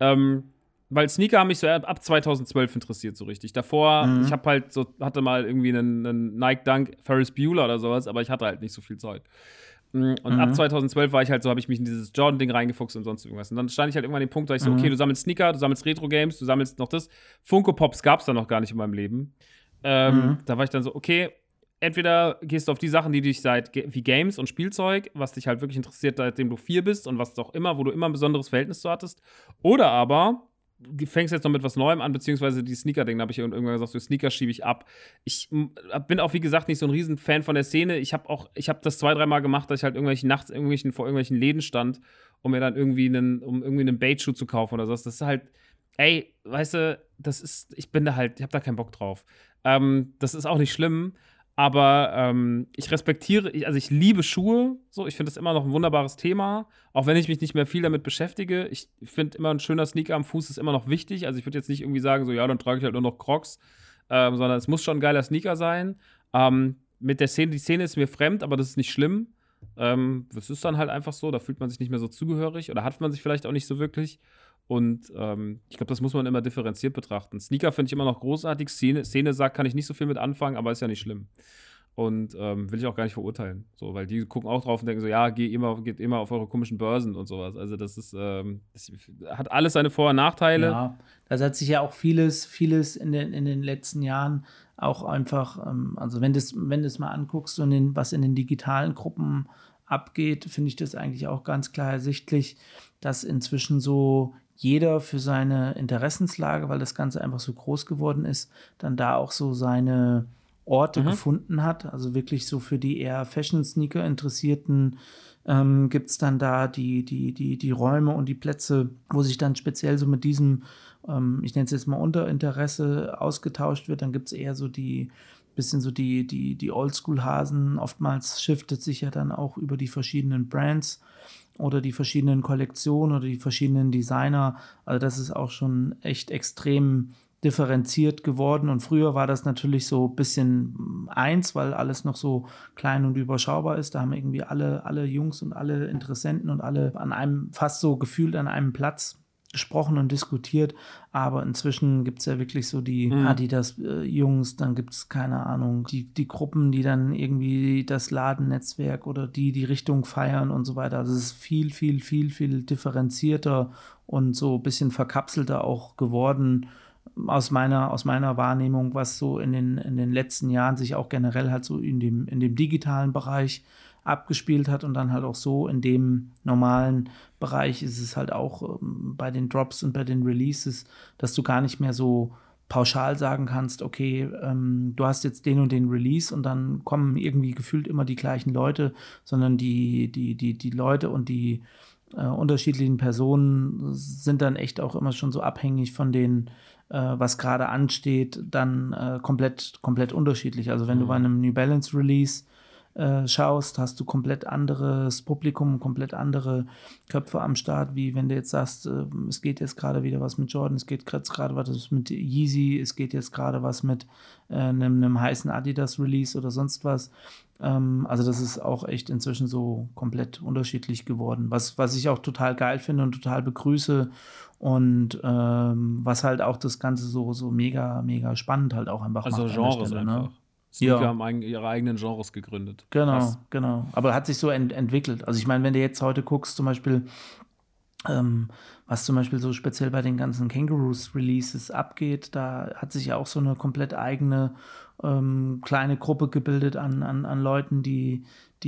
weil Sneaker haben mich so ab 2012 interessiert so richtig. Davor, ich habe halt hatte mal irgendwie einen Nike Dunk Ferris Bueller oder sowas, aber ich hatte halt nicht so viel Zeug. Und ab 2012 war ich halt so, habe ich mich in dieses Jordan-Ding reingefuchst und sonst irgendwas. Und dann stand ich halt irgendwann an dem Punkt, da ich so, okay, du sammelst Sneaker, du sammelst Retro-Games, du sammelst noch das. Funko Pops gab es da noch gar nicht in meinem Leben. Da war ich dann so, okay, entweder gehst du auf die Sachen, die dich wie Games und Spielzeug, was dich halt wirklich interessiert, seitdem du 4 bist und was auch immer, wo du immer ein besonderes Verhältnis zu hattest. Oder aber fängst jetzt noch mit was Neuem an, beziehungsweise die Sneaker-Ding, da habe ich irgendwann gesagt, so Sneaker schiebe ich ab. Ich bin auch, wie gesagt, nicht so ein Riesenfan von der Szene. Ich habe das 2-3 Mal gemacht, dass ich halt nachts vor irgendwelchen Läden stand, um mir dann irgendwie einen Bait-Schuh zu kaufen oder sowas. Das ist halt, ey, weißt du, ich habe da keinen Bock drauf. Das ist auch nicht schlimm, aber ich liebe Schuhe, so, ich finde das immer noch ein wunderbares Thema, auch wenn ich mich nicht mehr viel damit beschäftige. Ich finde immer, ein schöner Sneaker am Fuß ist immer noch wichtig, also ich würde jetzt nicht irgendwie sagen, so, ja, dann trage ich halt nur noch Crocs, sondern es muss schon ein geiler Sneaker sein. Mit der Szene, die Szene ist mir fremd, aber das ist nicht schlimm. Das ist dann halt einfach so, da fühlt man sich nicht mehr so zugehörig oder hat man sich vielleicht auch nicht so wirklich. Und ich glaube, das muss man immer differenziert betrachten. Sneaker finde ich immer noch großartig. Szene sagt, kann ich nicht so viel mit anfangen, aber ist ja nicht schlimm. Und will ich auch gar nicht verurteilen. So, weil die gucken auch drauf und denken so, ja, geht immer auf eure komischen Börsen und sowas. Also das hat alles seine Vor- und Nachteile. Ja, das hat sich ja auch vieles in den letzten Jahren auch einfach, also wenn du es mal anguckst und was in den digitalen Gruppen abgeht, finde ich das eigentlich auch ganz klar ersichtlich, dass inzwischen so jeder für seine Interessenslage, weil das Ganze einfach so groß geworden ist, dann da auch so seine Orte gefunden hat. Also wirklich so für die eher Fashion-Sneaker-Interessierten gibt es dann da die Räume und die Plätze, wo sich dann speziell so mit diesem, ich nenne es jetzt mal Unterinteresse, ausgetauscht wird. Dann gibt es eher so die Oldschool-Hasen. Oftmals shiftet sich ja dann auch über die verschiedenen Brands oder die verschiedenen Kollektionen oder die verschiedenen Designer. Also das ist auch schon echt extrem differenziert geworden. Und früher war das natürlich so ein bisschen eins, weil alles noch so klein und überschaubar ist. Da haben irgendwie alle Jungs und alle Interessenten und alle fast so gefühlt an einem Platz gesprochen und diskutiert, aber inzwischen gibt es ja wirklich so die Adidas-Jungs, dann gibt es, keine Ahnung, die Gruppen, die dann irgendwie das Ladennetzwerk oder die Richtung feiern und so weiter. Also es ist viel, viel, viel, viel differenzierter und so ein bisschen verkapselter auch geworden aus meiner Wahrnehmung, was so in den letzten Jahren sich auch generell halt so in dem digitalen Bereich abgespielt hat und dann halt auch so in dem normalen Bereich ist es halt auch bei den Drops und bei den Releases, dass du gar nicht mehr so pauschal sagen kannst, okay, du hast jetzt den und den Release und dann kommen irgendwie gefühlt immer die gleichen Leute, sondern die Leute und die unterschiedlichen Personen sind dann echt auch immer schon so abhängig von den was gerade ansteht, dann komplett unterschiedlich. Also wenn du bei einem New Balance Release schaust, hast du komplett anderes Publikum, komplett andere Köpfe am Start, wie wenn du jetzt sagst, es geht jetzt gerade wieder was mit Jordan, es geht jetzt gerade was mit Yeezy, es geht jetzt gerade was mit einem heißen Adidas-Release oder sonst was. Also das ist auch echt inzwischen so komplett unterschiedlich geworden, was ich auch total geil finde und total begrüße und was halt auch das Ganze so mega, mega spannend halt auch einfach macht. Also Genres Stelle, einfach. Ne? Sneaker haben ihre eigenen Genres gegründet. Genau. Aber hat sich so entwickelt. Also ich meine, wenn du jetzt heute guckst, zum Beispiel, was zum Beispiel so speziell bei den ganzen Kangaroos-Releases abgeht, da hat sich ja auch so eine komplett eigene kleine Gruppe gebildet an Leuten, die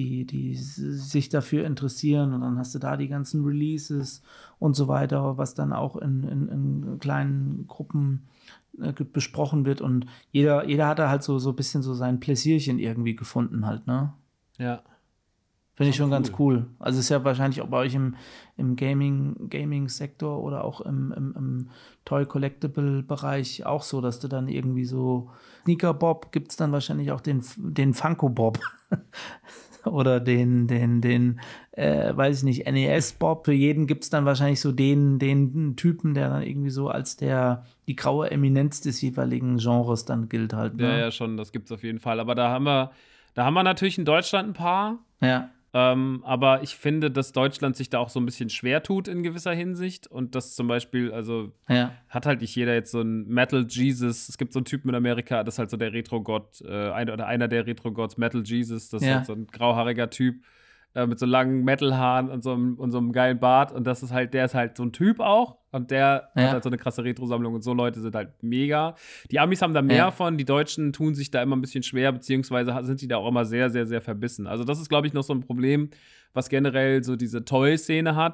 sich dafür interessieren und dann hast du da die ganzen Releases und so weiter, was dann auch in kleinen Gruppen besprochen wird und jeder hat da halt so ein bisschen so sein Pläsierchen irgendwie gefunden halt, ne? Ja. Finde ich schon ganz cool. Also ist ja wahrscheinlich auch bei euch im Gaming-Sektor oder auch im Toy-Collectible-Bereich auch so, dass du dann irgendwie so Sneaker-Bob gibt es dann wahrscheinlich auch den Funko-Bob oder den weiß ich nicht, NES-Bob. Für jeden gibt es dann wahrscheinlich so den Typen, der dann irgendwie so als die graue Eminenz des jeweiligen Genres dann gilt halt. Ne? Ja, schon, das gibt's auf jeden Fall. Aber da haben wir natürlich in Deutschland ein paar. Ja. Aber ich finde, dass Deutschland sich da auch so ein bisschen schwer tut in gewisser Hinsicht und das zum Beispiel, also hat halt nicht jeder jetzt so ein Metal Jesus. Es gibt so einen Typen in Amerika, das ist halt so der Retro-Gott, einer der Retro-Gotts, Metal Jesus, das ist halt so ein grauhaariger Typ mit so langen Metal-Haaren und so einem geilen Bart und der ist halt so ein Typ auch und der hat halt so eine krasse Retro-Sammlung und so Leute sind halt mega. Die Amis haben da mehr von, die Deutschen tun sich da immer ein bisschen schwer, beziehungsweise sind die da auch immer sehr, sehr, sehr verbissen. Also das ist, glaube ich, noch so ein Problem, was generell so diese Toy-Szene hat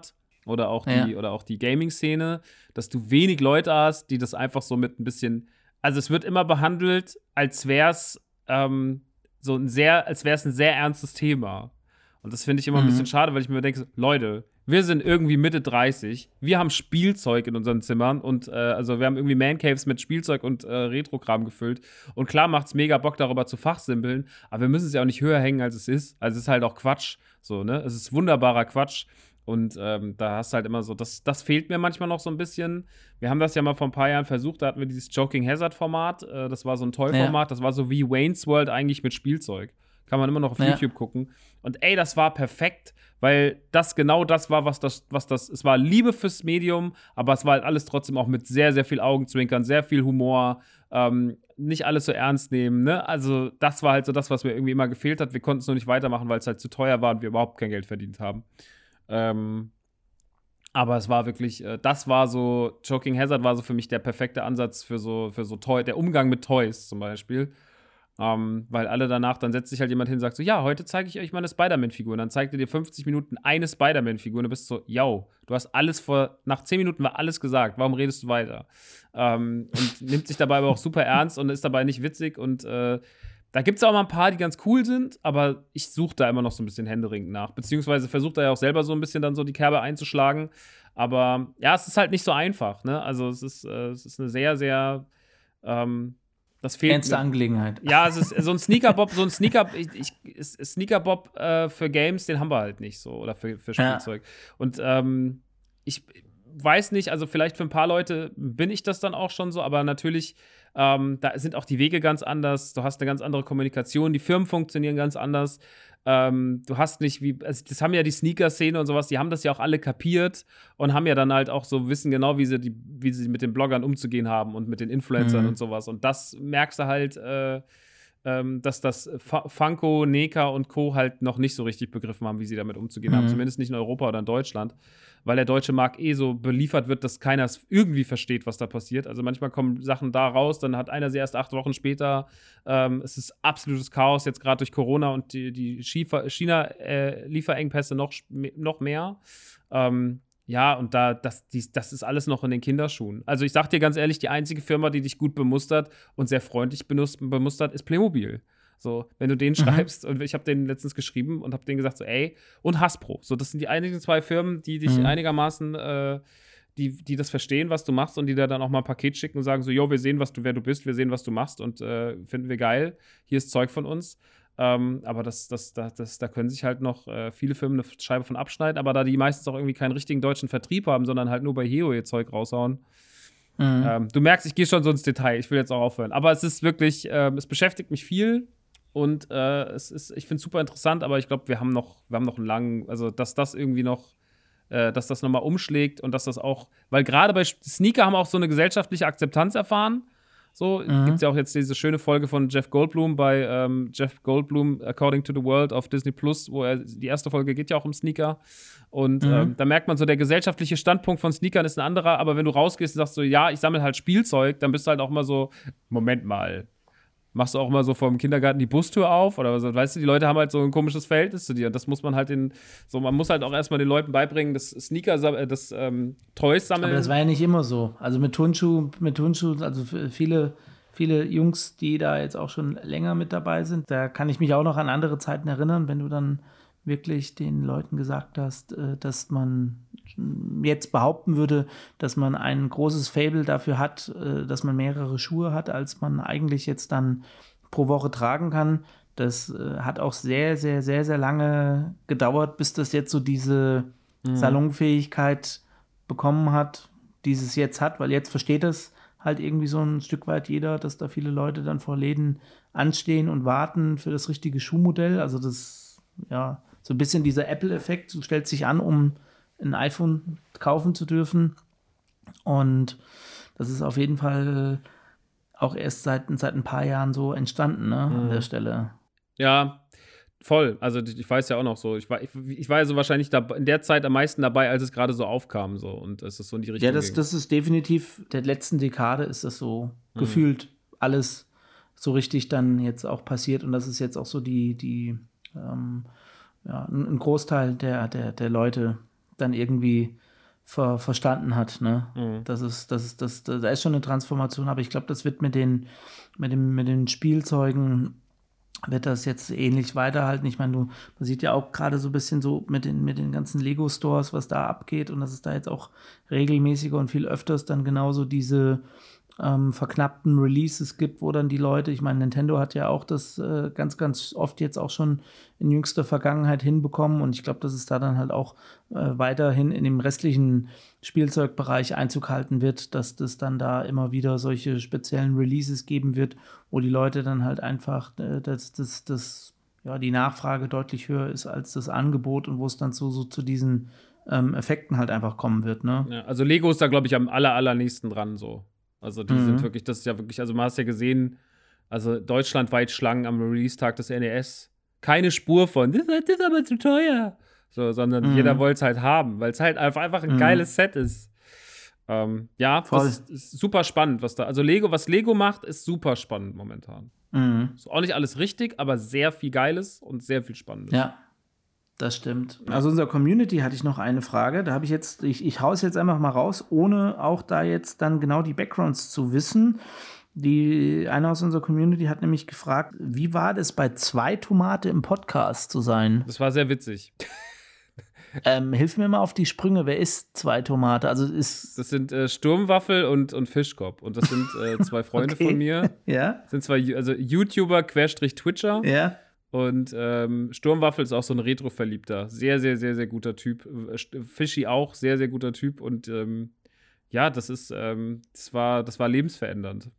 oder auch die Gaming-Szene, dass du wenig Leute hast, die das einfach so mit ein bisschen, also es wird immer behandelt, als wäre es ein sehr ernstes Thema. Und das finde ich immer ein bisschen schade, weil ich mir denke, Leute, wir sind irgendwie Mitte 30, wir haben Spielzeug in unseren Zimmern und also wir haben irgendwie Man-Caves mit Spielzeug und Retro-Kram gefüllt. Und klar macht's mega Bock, darüber zu fachsimpeln, aber wir müssen es ja auch nicht höher hängen, als es ist. Also es ist halt auch Quatsch, so, ne? Es ist wunderbarer Quatsch. Und da hast du halt immer so, das fehlt mir manchmal noch so ein bisschen. Wir haben das ja mal vor ein paar Jahren versucht, da hatten wir dieses Joking Hazard-Format, das war so ein Toy-Format, das war so wie Wayne's World eigentlich mit Spielzeug. Kann man immer noch auf YouTube gucken. Und ey, das war perfekt, weil das genau das war, es war Liebe fürs Medium, aber es war halt alles trotzdem auch mit sehr, sehr viel Augenzwinkern, sehr viel Humor, nicht alles so ernst nehmen, ne? Also das war halt so das, was mir irgendwie immer gefehlt hat. Wir konnten es nur nicht weitermachen, weil es halt zu teuer war und wir überhaupt kein Geld verdient haben. Aber es war wirklich, das war so, Joking Hazard war so für mich der perfekte Ansatz für so Toy, der Umgang mit Toys zum Beispiel. Weil alle danach, dann setzt sich halt jemand hin und sagt so, ja, heute zeige ich euch mal eine Spider-Man-Figur. Und dann zeigt er dir 50 Minuten eine Spider-Man-Figur und du bist so, yo, du hast alles nach 10 Minuten war alles gesagt, warum redest du weiter? Und nimmt sich dabei aber auch super ernst und ist dabei nicht witzig und da gibt es auch mal ein paar, die ganz cool sind, aber ich suche da immer noch so ein bisschen händeringend nach. Beziehungsweise versucht er ja auch selber so ein bisschen dann so die Kerbe einzuschlagen. Aber ja, es ist halt nicht so einfach, ne? Also es ist eine sehr, sehr das fehlt ernste Angelegenheit. Ja, es ist so ein Sneakerbob, Sneakerbob für Games, den haben wir halt nicht so. Oder für Spielzeug. Ja. Und ich weiß nicht, also vielleicht für ein paar Leute bin ich das dann auch schon so, aber natürlich, da sind auch die Wege ganz anders. Du hast eine ganz andere Kommunikation, die Firmen funktionieren ganz anders. Du hast nicht also das haben ja die Sneaker-Szene und sowas, die haben das ja auch alle kapiert und haben ja dann halt auch so wissen genau, wie sie mit den Bloggern umzugehen haben und mit den Influencern und sowas. Und das merkst du halt, dass das Funko, Neka und Co. halt noch nicht so richtig begriffen haben, wie sie damit umzugehen haben. Zumindest nicht in Europa oder in Deutschland. Weil der deutsche Markt so beliefert wird, dass keiner es irgendwie versteht, was da passiert. Also manchmal kommen Sachen da raus, dann hat einer sie erst 8 Wochen später. Es ist absolutes Chaos, jetzt gerade durch Corona und die China-Lieferengpässe noch mehr. Ja, und das ist alles noch in den Kinderschuhen. Also ich sag dir ganz ehrlich, die einzige Firma, die dich gut bemustert und sehr freundlich bemustert, ist Playmobil. So, wenn du den schreibst, und ich habe den letztens geschrieben und habe denen gesagt, so, ey, und Hasbro. So, das sind die einzigen 2 Firmen, die dich einigermaßen, die das verstehen, was du machst und die da dann auch mal ein Paket schicken und sagen so, jo, wir sehen, wer du bist, wir sehen, was du machst und finden wir geil. Hier ist Zeug von uns. Aber da können sich halt noch viele Firmen eine Scheibe von abschneiden, aber da die meistens auch irgendwie keinen richtigen deutschen Vertrieb haben, sondern halt nur bei Heo ihr Zeug raushauen. Du merkst, ich gehe schon so ins Detail, ich will jetzt auch aufhören. Aber es ist wirklich, es beschäftigt mich viel. Und ich finde es super interessant, aber ich glaube, wir haben noch einen langen, also dass das irgendwie noch, dass das nochmal umschlägt und dass das auch, weil gerade bei Sneaker haben auch so eine gesellschaftliche Akzeptanz erfahren. So, gibt es ja auch jetzt diese schöne Folge von Jeff Goldblum bei Jeff Goldblum According to the World auf Disney Plus, wo die erste Folge geht ja auch um Sneaker. Und da merkt man so, der gesellschaftliche Standpunkt von Sneakern ist ein anderer, aber wenn du rausgehst und sagst so, ja, ich sammle halt Spielzeug, dann bist du halt auch immer so, Moment mal. Machst du auch immer so vor dem Kindergarten die Bustür auf? Oder so, weißt du, die Leute haben halt so ein komisches Verhältnis zu dir. Und das muss man halt man muss halt auch erstmal den Leuten beibringen, das Toys sammeln. Aber das war ja nicht immer so. Also mit Turnschuh, also viele Jungs, die da jetzt auch schon länger mit dabei sind, da kann ich mich auch noch an andere Zeiten erinnern, wenn du dann wirklich den Leuten gesagt hast, dass man jetzt behaupten würde, dass man ein großes Faible dafür hat, dass man mehrere Schuhe hat, als man eigentlich jetzt dann pro Woche tragen kann. Das hat auch sehr, sehr, sehr, sehr lange gedauert, bis das jetzt so diese Salonfähigkeit bekommen hat, die es jetzt hat, weil jetzt versteht es halt irgendwie so ein Stück weit jeder, dass da viele Leute dann vor Läden anstehen und warten für das richtige Schuhmodell. Also das, ja, so ein bisschen dieser Apple-Effekt, du stellst dich an, um ein iPhone kaufen zu dürfen. Und das ist auf jeden Fall auch erst seit ein paar Jahren so entstanden, ne, an der Stelle. Ja, voll. Also ich weiß ja auch noch so, ich war ja so wahrscheinlich in der Zeit am meisten dabei, als es gerade so aufkam. So. Und es ist so in die Richtung. Ja, das ist definitiv, der letzten Dekade ist das so gefühlt alles so richtig dann jetzt auch passiert. Und das ist jetzt auch so ein Großteil der Leute dann irgendwie verstanden hat. Ne? Da ist schon eine Transformation, aber ich glaube, das wird mit den Spielzeugen wird das jetzt ähnlich weiterhalten. Ich meine, man sieht ja auch gerade so ein bisschen so mit den ganzen Lego-Stores, was da abgeht und dass es da jetzt auch regelmäßiger und viel öfters dann genauso diese verknappten Releases gibt, wo dann die Leute, ich meine, Nintendo hat ja auch das ganz, ganz oft jetzt auch schon in jüngster Vergangenheit hinbekommen und ich glaube, dass es da dann halt auch weiterhin in dem restlichen Spielzeugbereich Einzug halten wird, dass das dann da immer wieder solche speziellen Releases geben wird, wo die Leute dann halt einfach die Nachfrage deutlich höher ist als das Angebot und wo es dann so zu diesen Effekten halt einfach kommen wird, ne? Ja, also Lego ist da, glaube ich, am allernächsten dran so. Also die sind wirklich, das ist ja wirklich, also man hat es ja gesehen, also deutschlandweit Schlangen am Release-Tag des NES. Keine Spur von, das ist aber zu teuer. So, sondern jeder wollte es halt haben, weil es halt einfach ein geiles Set ist. Ja, voll. Das ist super spannend, was Lego macht, ist super spannend momentan. Ist auch nicht alles richtig, aber sehr viel Geiles und sehr viel Spannendes. Ja. Das stimmt. Also unserer Community hatte ich noch eine Frage. Da habe ich jetzt, ich hau es jetzt einfach mal raus, ohne auch da jetzt dann genau die Backgrounds zu wissen. Eine aus unserer Community hat nämlich gefragt, wie war das bei 2 Tomate im Podcast zu sein? Das war sehr witzig. Hilf mir mal auf die Sprünge. Wer ist 2 Tomate? Das sind Sturmwaffel und Fischkopf. Und das sind 2 Freunde von mir. Ja. Das sind 2 YouTuber /Twitcher. Ja. Und Sturmwaffel ist auch so ein Retro-Verliebter. Sehr, sehr, sehr, sehr guter Typ. Fischi auch, sehr, sehr guter Typ. Und das war lebensverändernd.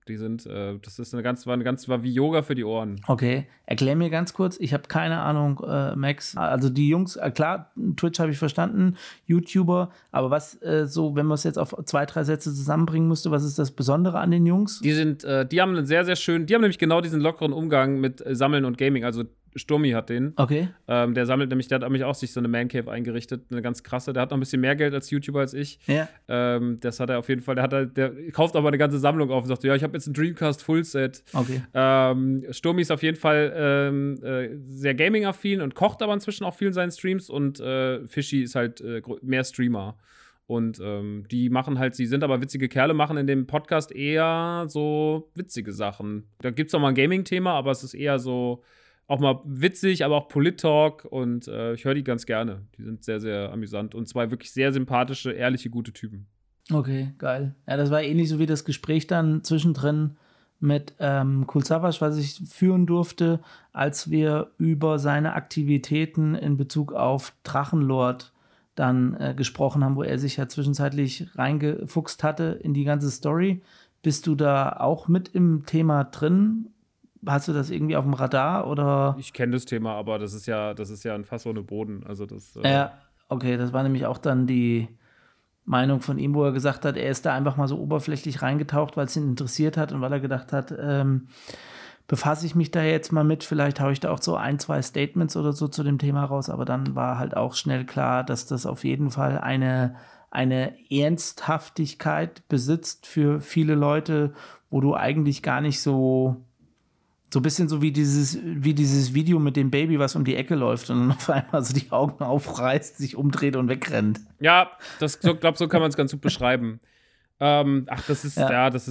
War wie Yoga für die Ohren. Okay, erklär mir ganz kurz, ich habe keine Ahnung, Max. Also die Jungs, klar, Twitch habe ich verstanden, YouTuber, aber was wenn man es jetzt auf 2, 3 Sätze zusammenbringen müsste, was ist das Besondere an den Jungs? Die haben einen sehr, sehr schönen, die haben nämlich genau diesen lockeren Umgang mit Sammeln und Gaming, also Sturmi hat den. Okay. Der sammelt nämlich, der hat nämlich auch sich so eine Mancave eingerichtet, eine ganz krasse. Der hat noch ein bisschen mehr Geld als YouTuber als ich. Ja. Das hat er auf jeden Fall. Der kauft aber eine ganze Sammlung auf und sagt, ja, ich habe jetzt ein Dreamcast Fullset. Okay. Sturmi ist auf jeden Fall sehr Gaming-affin und kocht aber inzwischen auch viel in seinen Streams und Fischi ist halt mehr Streamer. Und sie sind aber witzige Kerle, machen in dem Podcast eher so witzige Sachen. Da gibt es auch mal ein Gaming-Thema, aber es ist eher so auch mal witzig, aber auch Polit-Talk und ich höre die ganz gerne. Die sind sehr, sehr amüsant und 2 wirklich sehr sympathische, ehrliche, gute Typen. Okay, geil. Ja, das war ähnlich so wie das Gespräch dann zwischendrin mit Cool Savage, was ich führen durfte, als wir über seine Aktivitäten in Bezug auf Drachenlord dann gesprochen haben, wo er sich ja zwischenzeitlich reingefuchst hatte in die ganze Story. Bist du da auch mit im Thema drin? Hast du das irgendwie auf dem Radar oder? Ich kenne das Thema, aber das ist ja ein Fass ohne Boden. Also das. Ja, okay, das war nämlich auch dann die Meinung von ihm, wo er gesagt hat, er ist da einfach mal so oberflächlich reingetaucht, weil es ihn interessiert hat und weil er gedacht hat, befasse ich mich da jetzt mal mit, vielleicht haue ich da auch so 1, 2 Statements oder so zu dem Thema raus, aber dann war halt auch schnell klar, dass das auf jeden Fall eine Ernsthaftigkeit besitzt für viele Leute, wo du eigentlich gar nicht so ein bisschen so wie dieses Video mit dem Baby, was um die Ecke läuft und dann auf einmal so die Augen aufreißt, sich umdreht und wegrennt. Ja, so kann man es ganz gut beschreiben. Das ist,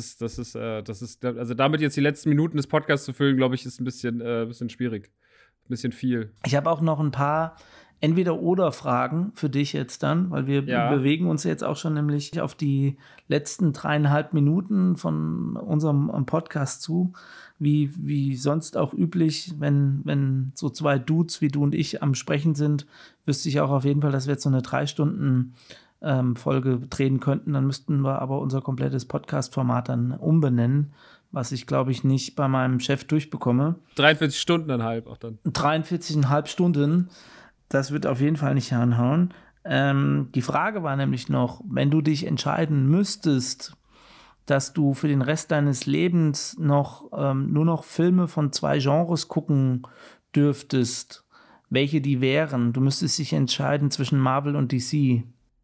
also damit jetzt die letzten Minuten des Podcasts zu füllen, glaube ich, ist ein bisschen schwierig. Ein bisschen viel. Ich habe auch noch ein paar Entweder-oder-Fragen für dich jetzt dann, weil wir bewegen uns jetzt auch schon nämlich auf die letzten 3,5 Minuten von unserem Podcast zu. Wie sonst auch üblich, wenn so 2 Dudes wie du und ich am Sprechen sind, wüsste ich auch auf jeden Fall, dass wir jetzt so eine 3-Stunden Folge drehen könnten. Dann müssten wir aber unser komplettes Podcast-Format dann umbenennen, was ich, glaube ich, nicht bei meinem Chef durchbekomme. 43 Stunden auch dann. 43,5 Stunden. Das wird auf jeden Fall nicht hinhauen. Die Frage war nämlich noch, wenn du dich entscheiden müsstest, dass du für den Rest deines Lebens nur noch Filme von 2 Genres gucken dürftest, welche die wären? Du müsstest dich entscheiden zwischen Marvel und DC.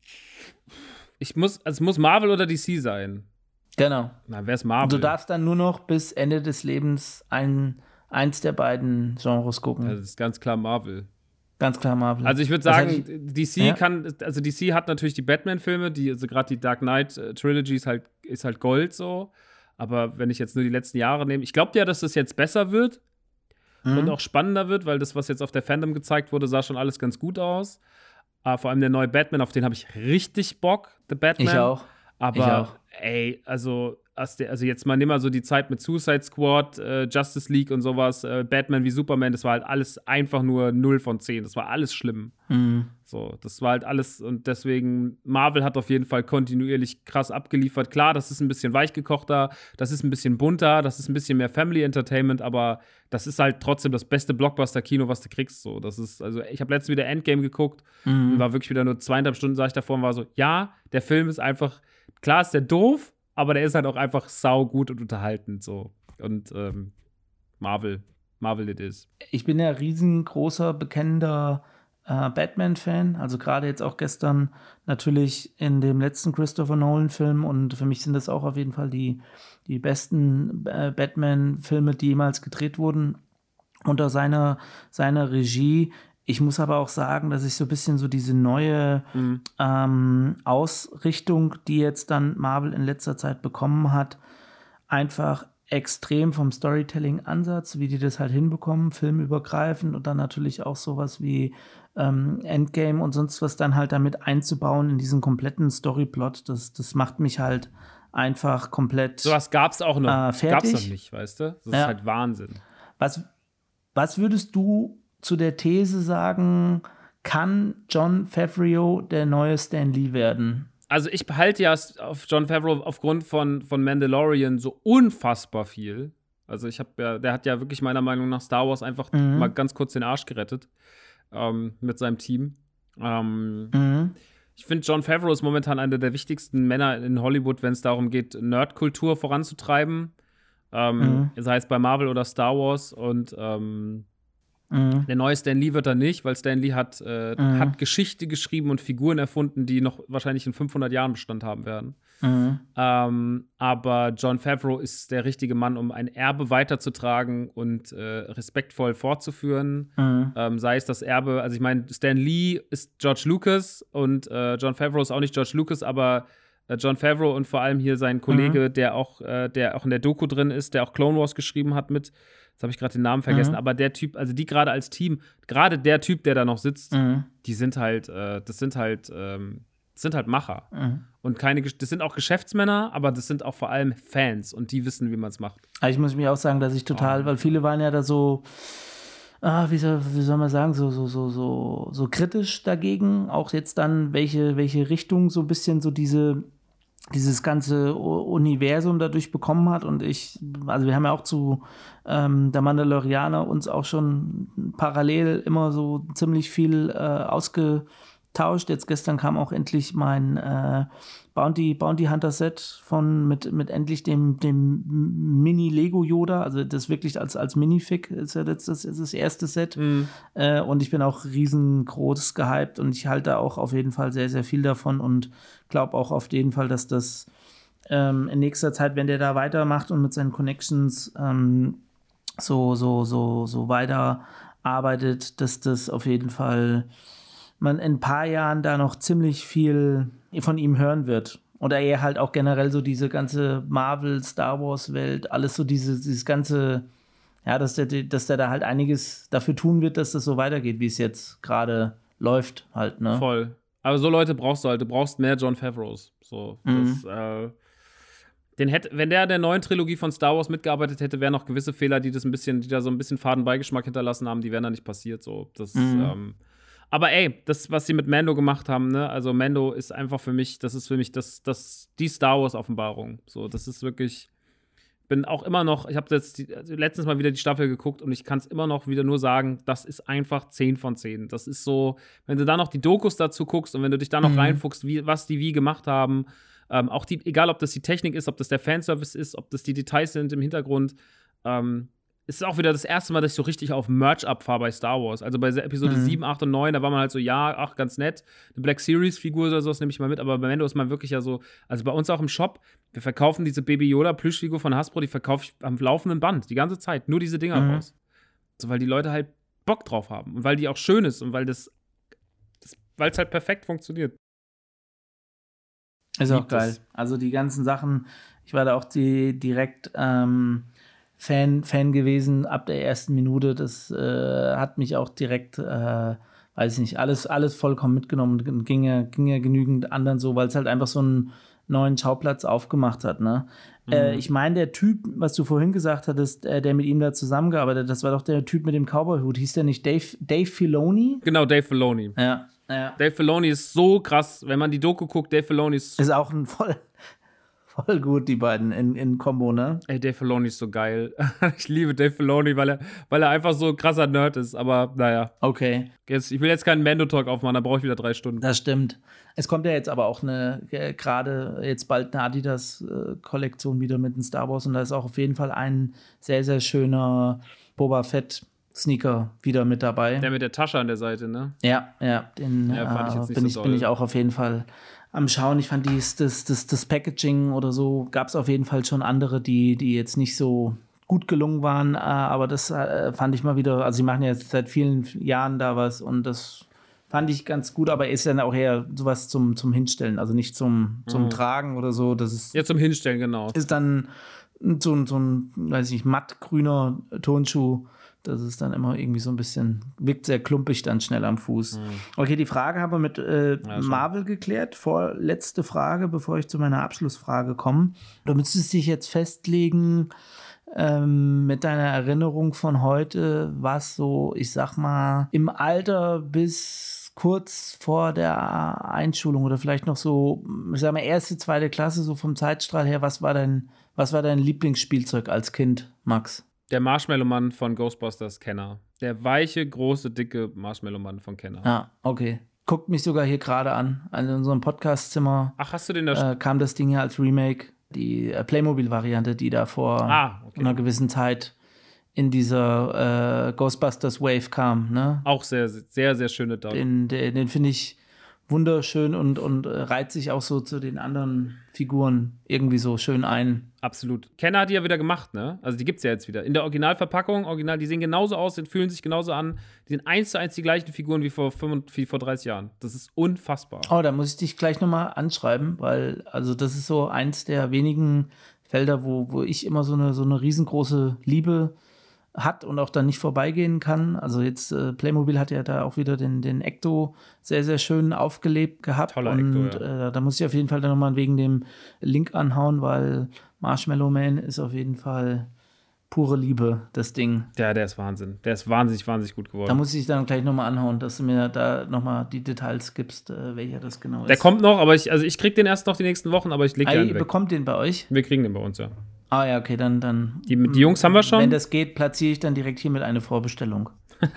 Es muss Marvel oder DC sein. Genau. Na, wer ist Marvel? Du darfst dann nur noch bis Ende des Lebens eins der beiden Genres gucken. Das ist ganz klar Marvel. Ganz klar Marvel. Also ich würde sagen, DC hat natürlich die Batman-Filme, also gerade die Dark Knight Trilogy ist halt Gold so. Aber wenn ich jetzt nur die letzten Jahre nehme, ich glaube ja, dass das jetzt besser wird und auch spannender wird, weil das, was jetzt auf der Fandom gezeigt wurde, sah schon alles ganz gut aus. Vor allem der neue Batman, auf den habe ich richtig Bock, The Batman. Ich auch. Aber ey, also jetzt mal nimm mal so die Zeit mit Suicide Squad, Justice League und sowas, Batman wie Superman, das war halt alles einfach nur 0 von 10. Das war alles schlimm. So, das war halt alles und deswegen, Marvel hat auf jeden Fall kontinuierlich krass abgeliefert. Klar, das ist ein bisschen weichgekochter, das ist ein bisschen bunter, das ist ein bisschen mehr Family Entertainment, aber das ist halt trotzdem das beste Blockbuster-Kino, was du kriegst. So, das ist, also ich habe letztens wieder Endgame geguckt und war wirklich wieder nur 2,5 Stunden, saß ich davor und war so, ja, der Film ist einfach, klar ist der doof, aber der ist halt auch einfach saugut und unterhaltend so. Und Marvel it is. Ich bin ja riesengroßer, bekennender Batman-Fan. Also gerade jetzt auch gestern natürlich in dem letzten Christopher Nolan-Film. Und für mich sind das auch auf jeden Fall die besten Batman-Filme, die jemals gedreht wurden unter seiner Regie. Ich muss aber auch sagen, dass ich so ein bisschen so diese neue Ausrichtung, die jetzt dann Marvel in letzter Zeit bekommen hat, einfach extrem vom Storytelling-Ansatz, wie die das halt hinbekommen, filmübergreifend und dann natürlich auch sowas wie Endgame und sonst was dann halt damit einzubauen in diesen kompletten Storyplot. Das macht mich halt einfach komplett sowas gab's auch noch. fertig. Gab's noch nicht, weißt du? Das ist halt Wahnsinn. Was würdest du zu der These sagen, kann Jon Favreau der neue Stan Lee werden? Also ich behalte ja auf Jon Favreau aufgrund von Mandalorian so unfassbar viel. Also der hat ja wirklich meiner Meinung nach Star Wars einfach mal ganz kurz den Arsch gerettet mit seinem Team. Ich finde, Jon Favreau ist momentan einer der wichtigsten Männer in Hollywood, wenn es darum geht, Nerdkultur voranzutreiben. Sei es bei Marvel oder Star Wars. Und der neue Stan Lee wird er nicht, weil Stan Lee hat Geschichte geschrieben und Figuren erfunden, die noch wahrscheinlich in 500 Jahren Bestand haben werden. Aber Jon Favreau ist der richtige Mann, um ein Erbe weiterzutragen und respektvoll fortzuführen. Sei es das Erbe, also ich meine, Stan Lee ist George Lucas und Jon Favreau ist auch nicht George Lucas, aber Jon Favreau und vor allem hier sein Kollege, der auch in der Doku drin ist, der auch Clone Wars geschrieben hat mit, jetzt habe ich gerade den Namen vergessen, aber der Typ, also die gerade als Team, gerade der Typ, der da noch sitzt, die sind halt, das sind halt Macher. Und das sind auch Geschäftsmänner, aber das sind auch vor allem Fans und die wissen, wie man es macht. Also ich muss mir auch sagen, dass ich total, weil viele waren ja da so, wie soll man sagen, so kritisch dagegen, auch jetzt dann, welche Richtung so ein bisschen so dieses ganze Universum dadurch bekommen hat. Und wir haben ja auch zu der Mandalorianer uns auch schon parallel immer so ziemlich viel ausgetauscht. Jetzt gestern kam auch endlich mein Bounty Hunter Set mit endlich dem Mini-Lego Yoda, also das wirklich als Minifig ist ja das erste Set. Und ich bin auch riesengroß gehypt und ich halte auch auf jeden Fall sehr, sehr viel davon und glaube auch auf jeden Fall, dass das in nächster Zeit, wenn der da weitermacht und mit seinen Connections so weiter arbeitet, dass das auf jeden Fall man in ein paar Jahren da noch ziemlich viel von ihm hören wird. Oder er halt auch generell so diese ganze Marvel, Star Wars Welt, alles so dieses ganze, ja, dass der da halt einiges dafür tun wird, dass das so weitergeht, wie es jetzt gerade läuft halt, ne? Voll. Aber so Leute brauchst du halt, du brauchst mehr Jon Favreaus. So, wenn der neuen Trilogie von Star Wars mitgearbeitet hätte, wären noch gewisse Fehler, die da so ein bisschen faden Beigeschmack hinterlassen haben, die wären da nicht passiert. So, aber ey, das, was sie mit Mando gemacht haben, ne, also Mando ist einfach für mich, das ist für mich die Star Wars-Offenbarung. So, das ist wirklich, bin auch immer noch, ich habe jetzt letztens mal wieder die Staffel geguckt und ich kann es immer noch wieder nur sagen, das ist einfach 10 von 10. Das ist so, wenn du da noch die Dokus dazu guckst und wenn du dich da noch reinfuchst, was die wie gemacht haben, auch egal ob das die Technik ist, ob das der Fanservice ist, ob das die Details sind im Hintergrund, es ist auch wieder das erste Mal, dass ich so richtig auf Merch abfahre bei Star Wars. Also bei Episode 7, 8 und 9, da war man halt so, ja, ach, ganz nett. Eine Black Series-Figur oder sowas nehme ich mal mit. Aber bei Mando ist man wirklich ja so, also bei uns auch im Shop, wir verkaufen diese Baby Yoda-Plüschfigur von Hasbro, die verkaufe ich am laufenden Band, die ganze Zeit. Nur diese Dinger raus. So, weil die Leute halt Bock drauf haben und weil die auch schön ist und weil es halt perfekt funktioniert. Ist auch geil. Also die ganzen Sachen, ich war da auch direkt Fan gewesen ab der ersten Minute. Das hat mich auch direkt, weiß ich nicht, alles vollkommen mitgenommen und ging ja genügend anderen so, weil es halt einfach so einen neuen Schauplatz aufgemacht hat, ne? Ich meine, der Typ, was du vorhin gesagt hattest, der mit ihm da zusammengearbeitet, das war doch der Typ mit dem Cowboy-Hut. Hieß der nicht Dave Filoni? Genau, Dave Filoni. Ja. Dave Filoni ist so krass. Wenn man die Doku guckt, Dave Filoni ist auch ein voll gut, die beiden in Kombo, ne? Ey, Dave Filoni ist so geil. Ich liebe Dave Filoni, weil er einfach so ein krasser Nerd ist. Aber naja. Okay. Ich will jetzt keinen Mando-Talk aufmachen, da brauche ich wieder 3 Stunden. Das stimmt. Es kommt ja jetzt aber auch gerade jetzt bald eine Adidas-Kollektion wieder mit den Star Wars und da ist auch auf jeden Fall ein sehr, sehr schöner Boba Fett-Sneaker wieder mit dabei. Der mit der Tasche an der Seite, ne? Ja, den fand ich jetzt nicht bin ich auch auf jeden Fall am Schauen. Ich fand das Packaging oder so, gab es auf jeden Fall schon andere, die jetzt nicht so gut gelungen waren, aber das fand ich mal wieder, also sie machen ja jetzt seit vielen Jahren da was und das fand ich ganz gut, aber ist dann auch eher sowas zum Hinstellen, also nicht zum Tragen oder so. Das ist, ja, zum Hinstellen, genau. Ist dann so ein, weiß ich, mattgrüner Turnschuh. Das ist dann immer irgendwie so ein bisschen, wirkt sehr klumpig dann schnell am Fuß. Okay, die Frage haben wir mit Marvel geklärt. Vorletzte Frage, bevor ich zu meiner Abschlussfrage komme. Du müsstest dich jetzt festlegen mit deiner Erinnerung von heute, was so, ich sag mal, im Alter bis kurz vor der Einschulung oder vielleicht noch so, ich sag mal, 1., 2. Klasse, so vom Zeitstrahl her, was war dein Lieblingsspielzeug als Kind, Max? Der Marshmallow-Mann von Ghostbusters Kenner. Der weiche, große, dicke Marshmallow-Mann von Kenner. Ah, okay. Guckt mich sogar hier gerade an. In unserem Podcastzimmer. Ach, hast du den da? Kam das Ding ja als Remake. Die Playmobil-Variante, die da vor einer gewissen Zeit in dieser Ghostbusters Wave kam. Ne? Auch sehr, sehr, sehr schöne Dog. Den finde ich wunderschön und reiht sich auch so zu den anderen Figuren irgendwie so schön ein. Absolut. Kenner hat die ja wieder gemacht, ne? Also die gibt's ja jetzt wieder. In der Originalverpackung, die sehen genauso aus, fühlen sich genauso an. Die sind 1:1 die gleichen Figuren wie vor 30 Jahren. Das ist unfassbar. Oh, da muss ich dich gleich nochmal anschreiben, weil, also das ist so eins der wenigen Felder, wo ich immer so eine riesengroße Liebe hat und auch dann nicht vorbeigehen kann. Also jetzt Playmobil hat ja da auch wieder den Ecto sehr, sehr schön aufgelebt gehabt. Toller und Ecto, ja. Da muss ich auf jeden Fall dann nochmal wegen dem Link anhauen, weil Marshmallow Man ist auf jeden Fall pure Liebe, das Ding. Ja, der ist Wahnsinn. Der ist wahnsinnig, wahnsinnig gut geworden. Da muss ich dann gleich nochmal anhauen, dass du mir da nochmal die Details gibst, welcher das genau ist. Der kommt noch, aber ich krieg den erst noch die nächsten Wochen, aber ich leg den weg. Ihr bekommt den bei euch? Wir kriegen den bei uns, ja. Ah ja, okay, dann die Jungs haben wir schon. Wenn das geht, platziere ich dann direkt hiermit eine Vorbestellung.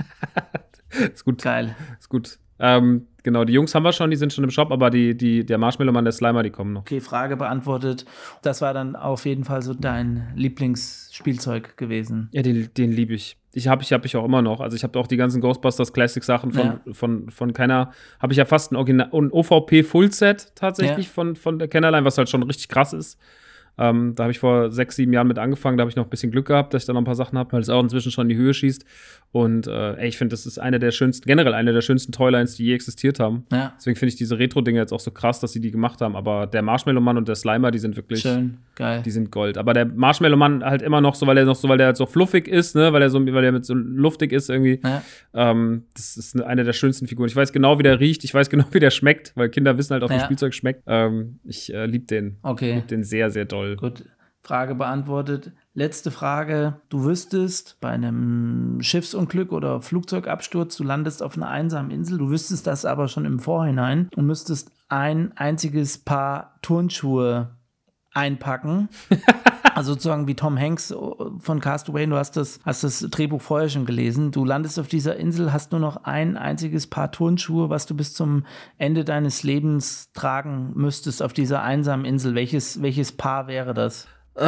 Ist gut. Geil. Ist gut. Genau, die Jungs haben wir schon, die sind schon im Shop, aber der Marshmallow-Mann, der Slimer, die kommen noch. Okay, Frage beantwortet. Das war dann auf jeden Fall so dein Lieblingsspielzeug gewesen. Ja, den liebe ich. Ich habe auch immer noch. Also ich habe auch die ganzen Ghostbusters Classic Sachen von Kenner. Habe ich ja fast ein OVP Fullset tatsächlich von der Kennerline, was halt schon richtig krass ist. Da habe ich vor 6, 7 Jahren mit angefangen. Da habe ich noch ein bisschen Glück gehabt, dass ich da noch ein paar Sachen habe, weil es auch inzwischen schon in die Höhe schießt. Und ich finde, das ist generell eine der schönsten Toylines, die je existiert haben. Ja. Deswegen finde ich diese Retro-Dinge jetzt auch so krass, dass sie die gemacht haben. Aber der Marshmallow-Mann und der Slimer, die sind wirklich schön, geil. Die sind Gold. Aber der Marshmallow-Mann halt immer noch so, weil der halt so fluffig ist, ne? weil er mit so luftig ist irgendwie. Ja. Das ist eine der schönsten Figuren. Ich weiß genau, wie der riecht. Ich weiß genau, wie der schmeckt, weil Kinder wissen halt auch, wie Spielzeug schmeckt. Ich liebe den. Okay. Ich liebe den sehr, sehr doll. Gut, Frage beantwortet. Letzte Frage. Du wüsstest bei einem Schiffsunglück oder Flugzeugabsturz, du landest auf einer einsamen Insel, du wüsstest das aber schon im Vorhinein und müsstest ein einziges Paar Turnschuhe einpacken. Also sozusagen wie Tom Hanks von Castaway, du hast das Drehbuch vorher schon gelesen. Du landest auf dieser Insel, hast nur noch ein einziges Paar Turnschuhe, was du bis zum Ende deines Lebens tragen müsstest auf dieser einsamen Insel. Welches Paar wäre das?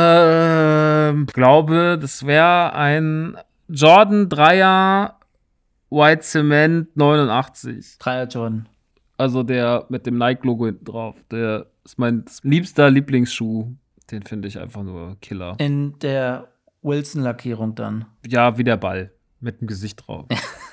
Glaube, das wäre ein Jordan 3er White Cement 89. 3er Jordan. Also der mit dem Nike-Logo hinten drauf. Der ist mein liebster Lieblingsschuh. Den finde ich einfach nur Killer. In der Wilson-Lackierung dann? Ja, wie der Ball. Mit dem Gesicht drauf.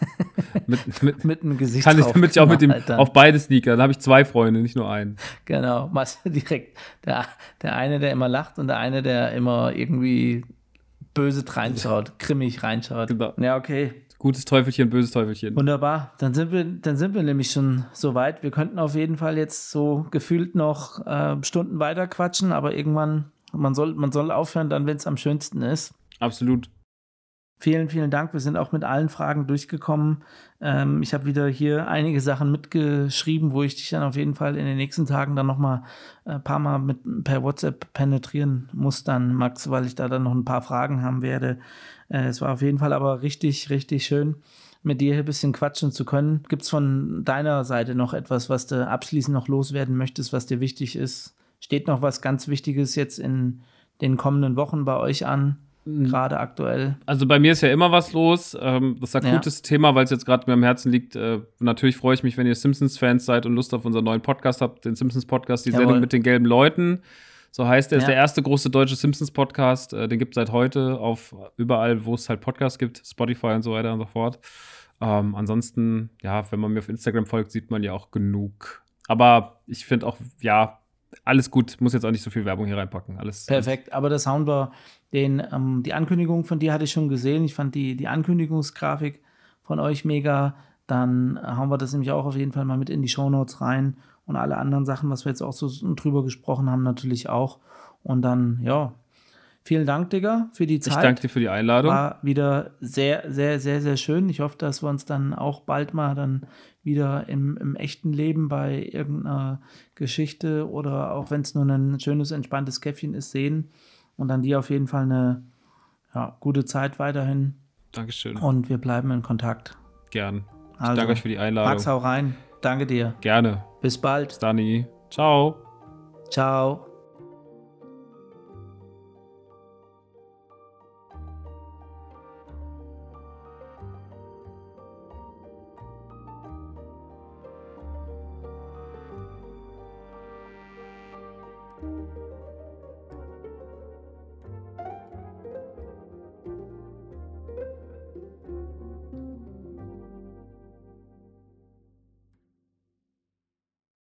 mit dem Gesicht kann drauf. Damit ich auch mit dem auf beide Sneaker. Dann habe ich 2 Freunde, nicht nur einen. Genau, machst du direkt. Der eine, der immer lacht und der eine, der immer irgendwie böse reinschaut, grimmig reinschaut. Genau. Ja, okay. Gutes Teufelchen, böses Teufelchen. Wunderbar. Dann sind wir nämlich schon so weit. Wir könnten auf jeden Fall jetzt so gefühlt noch Stunden weiter quatschen, aber irgendwann, man soll aufhören dann, wenn es am schönsten ist. Absolut. Vielen, vielen Dank. Wir sind auch mit allen Fragen durchgekommen. Ich habe wieder hier einige Sachen mitgeschrieben, wo ich dich dann auf jeden Fall in den nächsten Tagen dann nochmal ein paar Mal per WhatsApp penetrieren muss dann, Max, weil ich da dann noch ein paar Fragen haben werde. Es war auf jeden Fall aber richtig, richtig schön, mit dir hier ein bisschen quatschen zu können. Gibt es von deiner Seite noch etwas, was du abschließend noch loswerden möchtest, was dir wichtig ist? Steht noch was ganz Wichtiges jetzt in den kommenden Wochen bei euch an? Gerade aktuell. Also bei mir ist ja immer was los. Das akutes Thema, weil es jetzt gerade mir am Herzen liegt. Natürlich freue ich mich, wenn ihr Simpsons-Fans seid und Lust auf unseren neuen Podcast habt, den Simpsons-Podcast, die Sendung mit den gelben Leuten. So heißt er, ist der erste große deutsche Simpsons-Podcast. Den gibt es seit heute auf überall, wo es halt Podcasts gibt, Spotify und so weiter und so fort. Ansonsten, ja, wenn man mir auf Instagram folgt, sieht man ja auch genug. Aber ich finde auch, ja, alles gut, muss jetzt auch nicht so viel Werbung hier reinpacken. Alles perfekt, aber das hauen wir die Ankündigung von dir hatte ich schon gesehen. Ich fand die Ankündigungsgrafik von euch mega. Dann hauen wir das nämlich auch auf jeden Fall mal mit in die Shownotes rein und alle anderen Sachen, was wir jetzt auch so drüber gesprochen haben, natürlich auch. Und dann, ja, vielen Dank, Digga, für die Zeit. Ich danke dir für die Einladung. War wieder sehr, sehr, sehr, sehr schön. Ich hoffe, dass wir uns dann auch bald mal dann wieder im echten Leben bei irgendeiner Geschichte oder auch wenn es nur ein schönes, entspanntes Käffchen ist, sehen. Und dann dir auf jeden Fall eine gute Zeit weiterhin. Dankeschön. Und wir bleiben in Kontakt. Gern. Ich danke euch für die Einladung. Max, hau rein. Danke dir. Gerne. Bis bald. Bis dann. Ciao. Ciao.